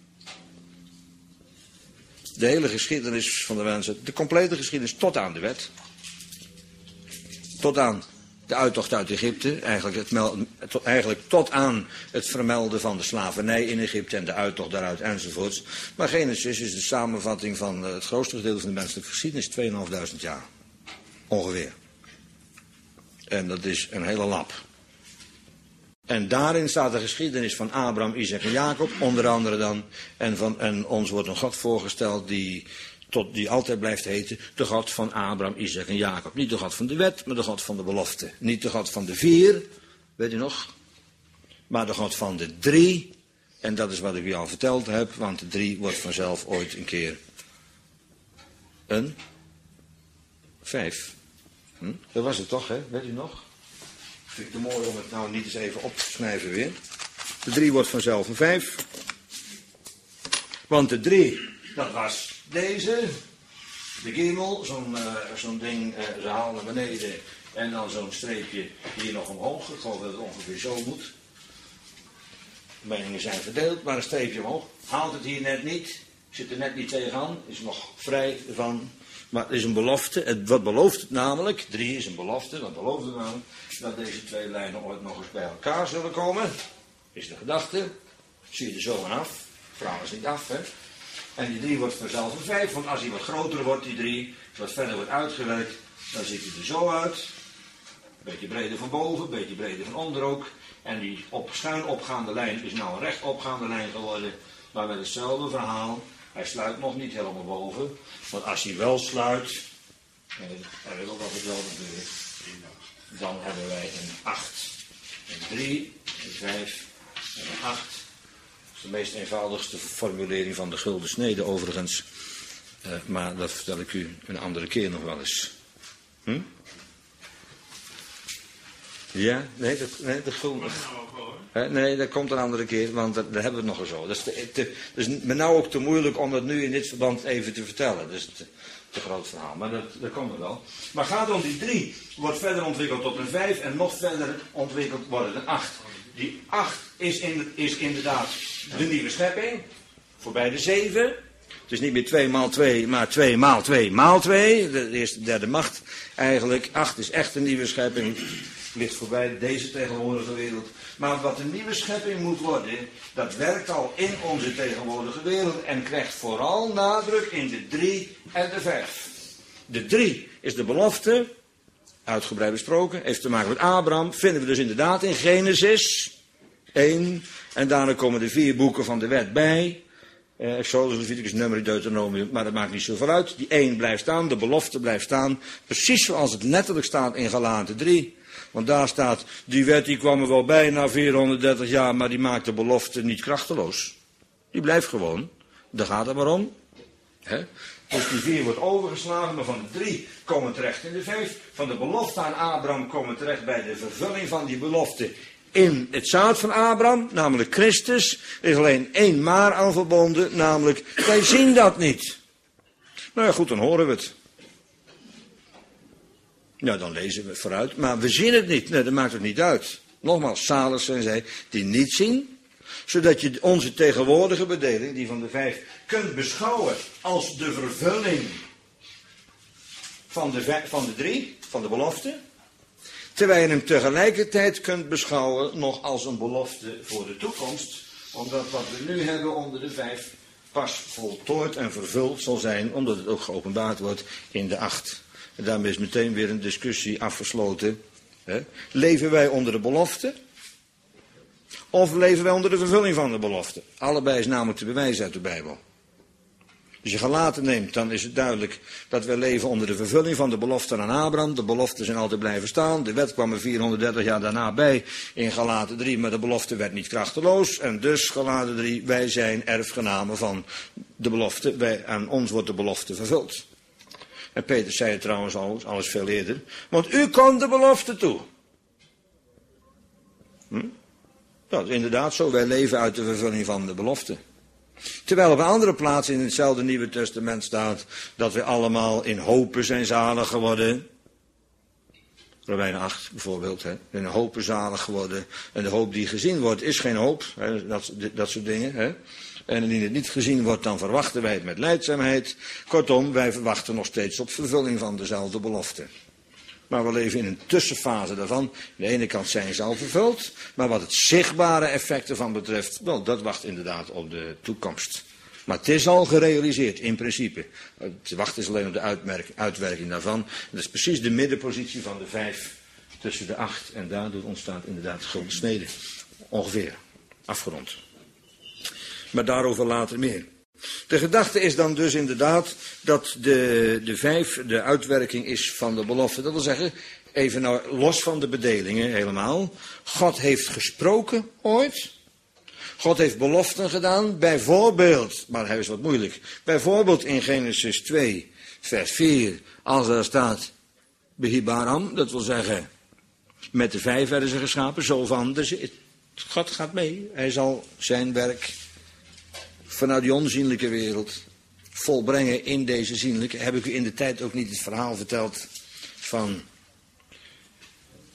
[SPEAKER 1] De hele geschiedenis van de mensen, de complete geschiedenis tot aan de wet. Tot aan de uittocht uit Egypte, eigenlijk tot aan het vermelden van de slavernij in Egypte en de uittocht daaruit enzovoorts. Maar Genesis is de samenvatting van het grootste gedeelte van de menselijke geschiedenis, 2500 jaar. Ongeveer. En dat is een hele lap. En daarin staat de geschiedenis van Abraham, Isaac en Jacob, onder andere dan. En ons wordt een God voorgesteld die altijd blijft heten, de God van Abraham, Isaac en Jacob. Niet de God van de wet, maar de God van de belofte. Niet de God van de 4, weet u nog? Maar de God van de 3. En dat is wat ik u al verteld heb, want de 3 wordt vanzelf ooit een keer een 5. Dat was het toch, hè? Weet u nog? Vind ik het mooi om het nou niet eens even op te schrijven weer. De 3 wordt vanzelf een 5. Want de 3, dat was deze. De Gimel, zo'n ding, ze halen naar beneden En dan zo'n streepje hier nog omhoog. Ik geloof dat het ongeveer zo moet. De meningen zijn verdeeld, maar een streepje omhoog. Haalt het hier net niet. Zit er net niet tegenaan. Is nog vrij van. Maar het is een belofte. Wat belooft het namelijk? 3 is een belofte. Wat belooft het namelijk? Dat deze 2 lijnen ooit nog eens bij elkaar zullen komen. Is de gedachte. Zie je er zo aan af. Vraag is niet af, hè. En die 3 wordt vanzelf een 5. Want als hij wat groter wordt, die 3, wat verder wordt uitgewerkt, dan ziet hij er zo uit. Een beetje breder van boven, een beetje breder van onder ook. En die schuin opgaande lijn is nou een recht opgaande lijn geworden. Maar met hetzelfde verhaal. Hij sluit nog niet helemaal boven. Want als hij wel sluit, dan wil dat het wel gebeuren. Dan hebben wij een 8, een 3, een 5 en een 8. Dat is de meest eenvoudigste formulering van de gulden snede overigens. Maar dat vertel ik u een andere keer nog wel eens. Ja, nee, de gulden. Nee, dat komt een andere keer, want daar hebben we het nog eens over. Dat is me nou ook te moeilijk om dat nu in dit verband even te vertellen. Dat is te groot verhaal, maar dat komt er wel. Maar gaat om die 3, wordt verder ontwikkeld tot een 5 en nog verder ontwikkeld wordt het een 8. Die 8 is inderdaad de nieuwe schepping, voorbij de 7. Het is niet meer 2 maal 2, maar 2 maal 2 maal 2. De eerste, derde macht eigenlijk. 8 is echt een nieuwe schepping. Ligt voorbij deze tegenwoordige wereld. Maar wat een nieuwe schepping moet worden, dat werkt al in onze tegenwoordige wereld en krijgt vooral nadruk in de 3 en de 5. De 3 is de belofte, uitgebreid besproken, heeft te maken met Abraham, vinden we dus inderdaad in Genesis 1. En daarna komen de 4 boeken van de wet bij. Exodus, Leviticus, Numeri, Deuteronomium, maar dat maakt niet zoveel uit. Die 1 blijft staan, de belofte blijft staan, precies zoals het letterlijk staat in Galaten 3. Want daar staat, die wet die kwam er wel bij na 430 jaar, maar die maakt de belofte niet krachteloos. Die blijft gewoon. Daar gaat het maar om. Dus die 4 wordt overgeslagen, maar van de 3 komen terecht in de 5. Van de belofte aan Abraham komen terecht bij de vervulling van die belofte in het zaad van Abraham, namelijk Christus. Er is alleen 1 maar aan verbonden, namelijk wij zien dat niet. Nou ja, goed, dan horen we het. Nou, dan lezen we het vooruit, maar we zien het niet. Nee, dat maakt het niet uit. Nogmaals, zalig zijn zij die niet zien, zodat je onze tegenwoordige bedeling, die van de 5, kunt beschouwen als de vervulling van de 3, van de belofte. Terwijl je hem tegelijkertijd kunt beschouwen nog als een belofte voor de toekomst. Omdat wat we nu hebben onder de 5 pas voltooid en vervuld zal zijn, omdat het ook geopenbaard wordt in de 8. En daarmee is meteen weer een discussie afgesloten. Leven wij onder de belofte? Of leven wij onder de vervulling van de belofte? Allebei is namelijk te bewijzen uit de Bijbel. Als je Galaten neemt, dan is het duidelijk dat wij leven onder de vervulling van de belofte aan Abraham. De beloften zijn altijd blijven staan. De wet kwam er 430 jaar daarna bij in Galaten 3, maar de belofte werd niet krachteloos. En dus, Galaten 3, wij zijn erfgenamen van de belofte. Aan ons wordt de belofte vervuld. En Peter zei het trouwens alles veel eerder. Want u komt de belofte toe. Dat is inderdaad zo. Wij leven uit de vervulling van de belofte. Terwijl op een andere plaats in hetzelfde Nieuwe Testament staat dat we allemaal in hopen zijn zalig geworden. Romeinen 8 bijvoorbeeld. In hopen zalig geworden. En de hoop die gezien wordt is geen hoop. Dat soort dingen. En indien het niet gezien wordt, dan verwachten wij het met lijdzaamheid. Kortom, wij verwachten nog steeds op vervulling van dezelfde belofte. Maar we leven in een tussenfase daarvan. Aan de ene kant zijn ze al vervuld. Maar wat het zichtbare effect ervan betreft, wel, dat wacht inderdaad op de toekomst. Maar het is al gerealiseerd, in principe. Het wacht is alleen op de uitwerking daarvan. Dat is precies de middenpositie van de 5 tussen de 8. En daardoor ontstaat inderdaad gulden snede. Ongeveer. Afgerond. Maar daarover later meer. De gedachte is dan dus inderdaad dat de 5 de uitwerking is van de belofte. Dat wil zeggen, even nou los van de bedelingen helemaal. God heeft gesproken ooit. God heeft beloften gedaan. Bijvoorbeeld, maar hij is wat moeilijk. Bijvoorbeeld in Genesis 2 vers 4. Als er staat Behibaram, dat wil zeggen met de 5 werden ze geschapen. Zo van, dus God gaat mee. Hij zal zijn werk vanuit die onzienlijke wereld volbrengen in deze zienlijke. Heb ik u in de tijd ook niet het verhaal verteld van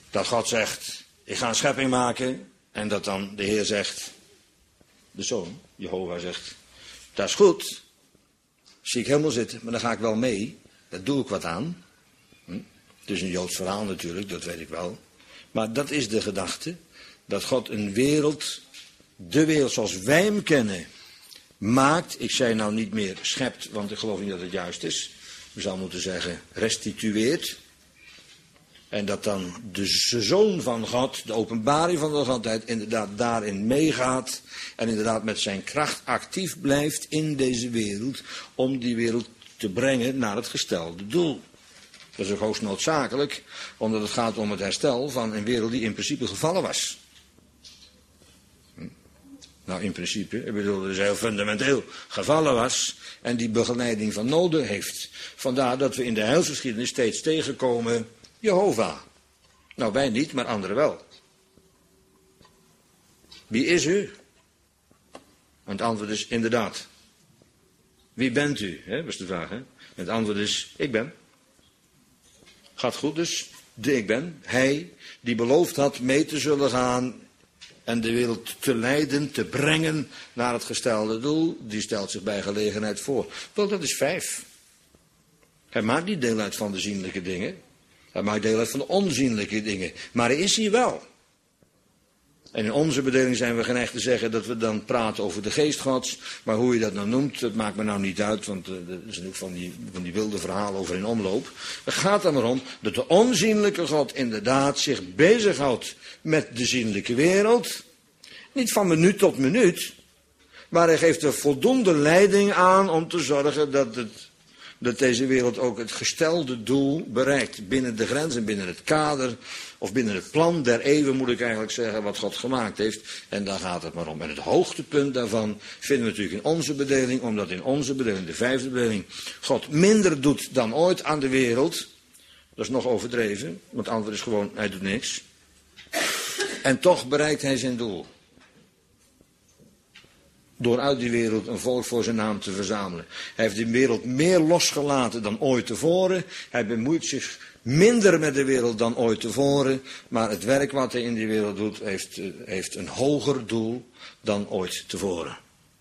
[SPEAKER 1] Dat God zegt, ik ga een schepping maken. En dat dan de Heer zegt, de Zoon, Jehovah zegt, dat is goed. Zie ik helemaal zitten, maar dan ga ik wel mee. Daar doe ik wat aan. Het is een Joods verhaal natuurlijk, dat weet ik wel. Maar dat is de gedachte. Dat God een wereld, de wereld zoals wij hem kennen, maakt. Ik zei nou niet meer schept, want ik geloof niet dat het juist is. We zouden moeten zeggen restitueert. En dat dan de Zoon van God, de openbaring van de Godheid, inderdaad daarin meegaat. En inderdaad met zijn kracht actief blijft in deze wereld. Om die wereld te brengen naar het gestelde doel. Dat is ook hoogst noodzakelijk, omdat het gaat om het herstel van een wereld die in principe gevallen was. Nou, in principe, ik bedoel, dus heel fundamenteel gevallen was en die begeleiding van noden heeft. Vandaar dat we in de heilsgeschiedenis steeds tegenkomen, Jehovah. Nou, wij niet, maar anderen wel. Wie is u? En het antwoord is inderdaad. Wie bent u? Hè, was de vraag, hè? En het antwoord is, ik ben. Gaat goed dus, de ik ben. Hij die beloofd had mee te zullen gaan en de wereld te leiden, te brengen naar het gestelde doel, die stelt zich bij gelegenheid voor. Wel, dat is 5. Hij maakt niet deel uit van de zienlijke dingen. Hij maakt deel uit van de onzienlijke dingen. Maar hij is hier wel. En in onze bedeling zijn we geneigd te zeggen dat we dan praten over de geest Gods. Maar hoe je dat nou noemt, dat maakt me nou niet uit. Want er zijn ook van die wilde verhalen over in omloop. Het gaat er maar om dat de onzienlijke God inderdaad zich bezighoudt met de zienlijke wereld. Niet van minuut tot minuut. Maar hij geeft er voldoende leiding aan om te zorgen dat deze wereld ook het gestelde doel bereikt. Binnen de grenzen, binnen het kader, of binnen het plan der eeuwen moet ik eigenlijk zeggen, wat God gemaakt heeft. En daar gaat het maar om. En het hoogtepunt daarvan vinden we natuurlijk in onze bedeling, omdat in onze bedeling, de 5e bedeling, God minder doet dan ooit aan de wereld. Dat is nog overdreven, want het antwoord is gewoon, hij doet niks. En toch bereikt hij zijn doel. Door uit die wereld een volk voor zijn naam te verzamelen. Hij heeft die wereld meer losgelaten dan ooit tevoren. Hij bemoeit zich minder met de wereld dan ooit tevoren. Maar het werk wat hij in die wereld doet, heeft een hoger doel dan ooit tevoren.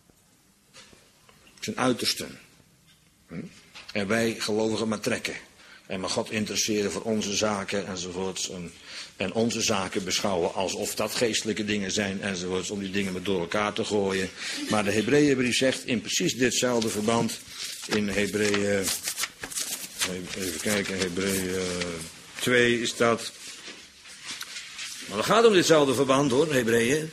[SPEAKER 1] Zijn uiterste. En wij gelovigen maar trekken. En maar God interesseren voor onze zaken enzovoorts. En onze zaken beschouwen alsof dat geestelijke dingen zijn enzovoorts. Om die dingen maar door elkaar te gooien. Maar de Hebreeënbrief zegt in precies ditzelfde verband. In Hebreeën, even kijken, Hebreeën 2 is dat. Maar het gaat om ditzelfde verband hoor, Hebreeën.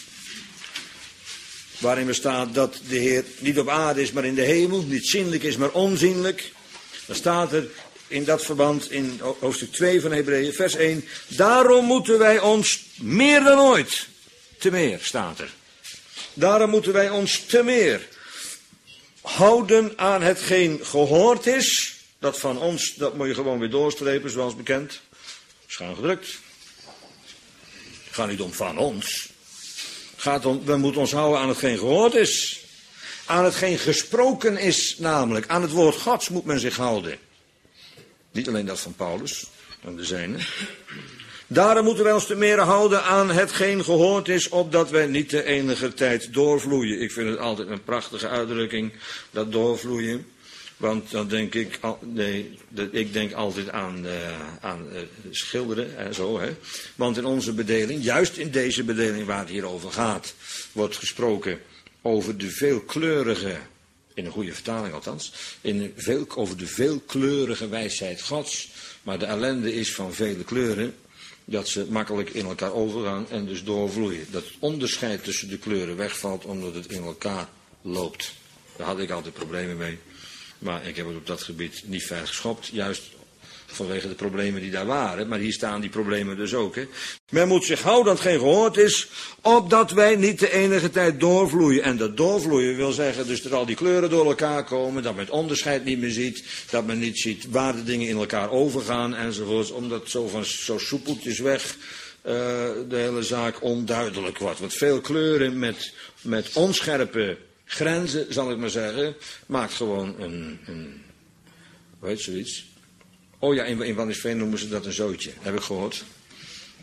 [SPEAKER 1] Waarin er staat dat de Heer niet op aarde is, maar in de hemel. Niet zienlijk is, maar onzienlijk. Dan staat er in dat verband in hoofdstuk 2 van Hebreeën, vers 1. Daarom moeten wij ons meer dan ooit, te meer staat er. Daarom moeten wij ons te meer houden aan hetgeen gehoord is. Dat van ons, dat moet je gewoon weer doorstrepen, zoals bekend. Schuin gedrukt. Het gaat niet om van ons. Het gaat om, we moeten ons houden aan hetgeen gehoord is. Aan hetgeen gesproken is namelijk. Aan het woord Gods moet men zich houden. Niet alleen dat van Paulus en de zijne. Daarom moeten wij ons te meer houden aan hetgeen gehoord is, opdat wij niet de enige tijd doorvloeien. Ik vind het altijd een prachtige uitdrukking, dat doorvloeien. Want dan denk ik, ik denk altijd aan schilderen en zo. Hè. Want in onze bedeling, juist in deze bedeling waar het hier over gaat, wordt gesproken over de veelkleurige, in een goede vertaling althans, over de veelkleurige wijsheid Gods. Maar de ellende is van vele kleuren, dat ze makkelijk in elkaar overgaan en dus doorvloeien. Dat het onderscheid tussen de kleuren wegvalt omdat het in elkaar loopt. Daar had ik altijd problemen mee. Maar ik heb het op dat gebied niet ver geschopt, juist vanwege de problemen die daar waren. Maar hier staan die problemen dus ook. Hè. Men moet zich houden dat geen gehoord is, opdat wij niet de enige tijd doorvloeien. En dat doorvloeien wil zeggen dus dat al die kleuren door elkaar komen, dat men het onderscheid niet meer ziet, dat men niet ziet waar de dingen in elkaar overgaan enzovoorts, omdat zo soepeltjes weg de hele zaak onduidelijk wordt. Want veel kleuren met onscherpe grenzen, zal ik maar zeggen, maakt gewoon een hoe heet zoiets? Oh ja, in Waddinxveen noemen ze dat een zootje, heb ik gehoord.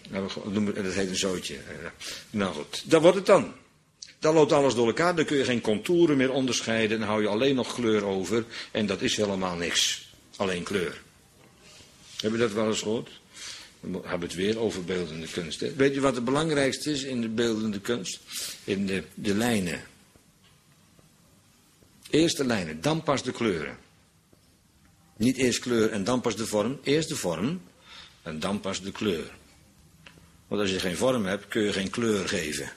[SPEAKER 1] Dat heet een zootje. Nou goed, dat wordt het dan. Dan loopt alles door elkaar, dan kun je geen contouren meer onderscheiden. Dan hou je alleen nog kleur over. En dat is helemaal niks. Alleen kleur. Heb je dat wel eens gehoord? Dan hebben we het weer over beeldende kunst. Hè? Weet je wat het belangrijkste is in de beeldende kunst? In de lijnen. Eerst de lijnen, dan pas de kleuren. Niet eerst kleur en dan pas de vorm. Eerst de vorm en dan pas de kleur. Want als je geen vorm hebt, kun je geen kleur geven.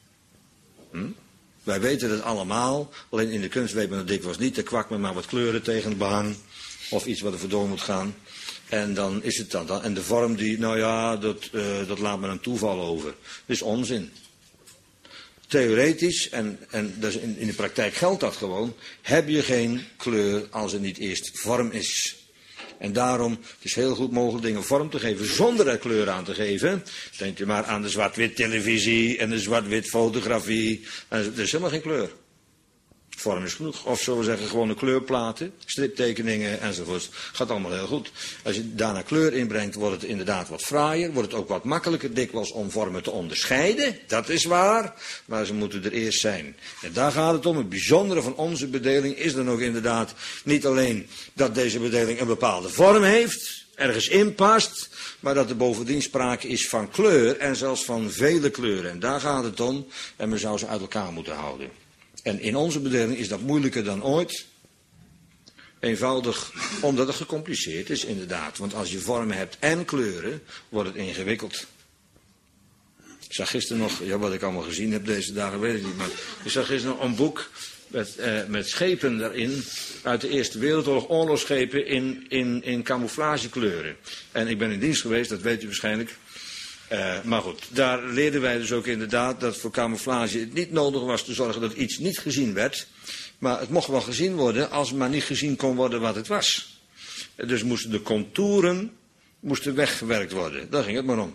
[SPEAKER 1] Wij weten het allemaal, alleen in de kunst weet men het dikwijls niet. Dan kwakt men maar wat kleuren tegen het behang. Of iets wat er vandoor moet gaan. En dan is het dan. En de vorm die, nou ja, dat laat men aan toeval over. Dat is onzin. Theoretisch, en dus in de praktijk geldt dat gewoon, heb je geen kleur als er niet eerst vorm is. En daarom het is heel goed mogelijk dingen vorm te geven zonder er kleur aan te geven. Denk je maar aan de zwart-wit televisie en de zwart-wit fotografie. Er is helemaal geen kleur. Vorm is genoeg. Of zullen we zeggen gewone kleurplaten, striptekeningen enzovoort. Gaat allemaal heel goed. Als je daarna kleur inbrengt, wordt het inderdaad wat fraaier. Wordt het ook wat makkelijker dikwijls om vormen te onderscheiden. Dat is waar. Maar ze moeten er eerst zijn. En daar gaat het om. Het bijzondere van onze bedeling is dan ook inderdaad niet alleen dat deze bedeling een bepaalde vorm heeft, ergens inpast, maar dat er bovendien sprake is van kleur en zelfs van vele kleuren. En daar gaat het om. En men zou ze uit elkaar moeten houden. En in onze bedeling is dat moeilijker dan ooit. Eenvoudig omdat het gecompliceerd is, inderdaad. Want als je vormen hebt en kleuren, wordt het ingewikkeld. Ik zag gisteren nog, ja, wat ik allemaal gezien heb deze dagen, weet ik niet. Maar ik zag gisteren nog een boek met schepen daarin uit de Eerste Wereldoorlog, oorlogsschepen in camouflagekleuren. En ik ben in dienst geweest, dat weet u waarschijnlijk. Maar goed, daar leerden wij dus ook inderdaad dat voor camouflage het niet nodig was te zorgen dat iets niet gezien werd. Maar het mocht wel gezien worden als maar niet gezien kon worden wat het was. Dus moesten de contouren weggewerkt worden. Daar ging het maar om.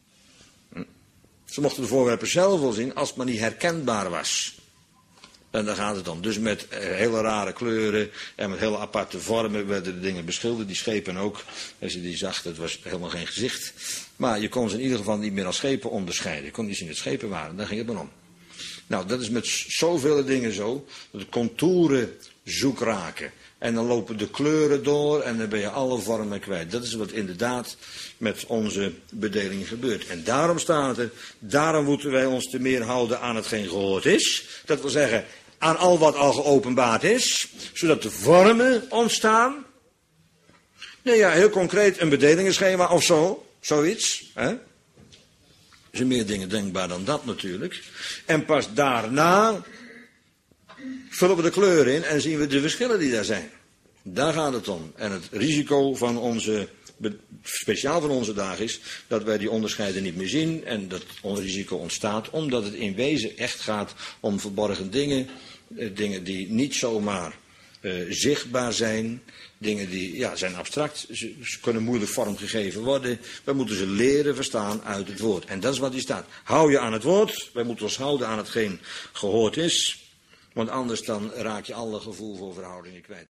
[SPEAKER 1] Ze mochten de voorwerpen zelf wel zien als het maar niet herkenbaar was. En daar gaat het om. Dus met hele rare kleuren en met hele aparte vormen werden de dingen beschilderd. Die schepen ook. Als je die zag, dat was helemaal geen gezicht. Maar je kon ze in ieder geval niet meer als schepen onderscheiden. Je kon niet zien dat het schepen waren. Daar ging het maar om. Nou, dat is met zoveel dingen zo. Dat de contouren zoek raken. En dan lopen de kleuren door en dan ben je alle vormen kwijt. Dat is wat inderdaad met onze bedeling gebeurt. En daarom staat er, daarom moeten wij ons te meer houden aan hetgeen gehoord is. Dat wil zeggen, aan al wat al geopenbaard is. Zodat de vormen ontstaan. Nou ja, heel concreet een bedelingenschema of zo. Zoiets. Hè? Er zijn meer dingen denkbaar dan dat natuurlijk. En pas daarna vullen we de kleuren in en zien we de verschillen die daar zijn. Daar gaat het om. En het risico van onze, speciaal van onze dag is, dat wij die onderscheiden niet meer zien. En dat risico ontstaat omdat het in wezen echt gaat om verborgen dingen. Dingen die niet zomaar zichtbaar zijn. Dingen die zijn abstract. Ze kunnen moeilijk vormgegeven worden. Wij moeten ze leren verstaan uit het woord. En dat is wat hier staat. Hou je aan het woord. Wij moeten ons houden aan hetgeen gehoord is. Want anders dan raak je alle gevoel voor verhoudingen kwijt.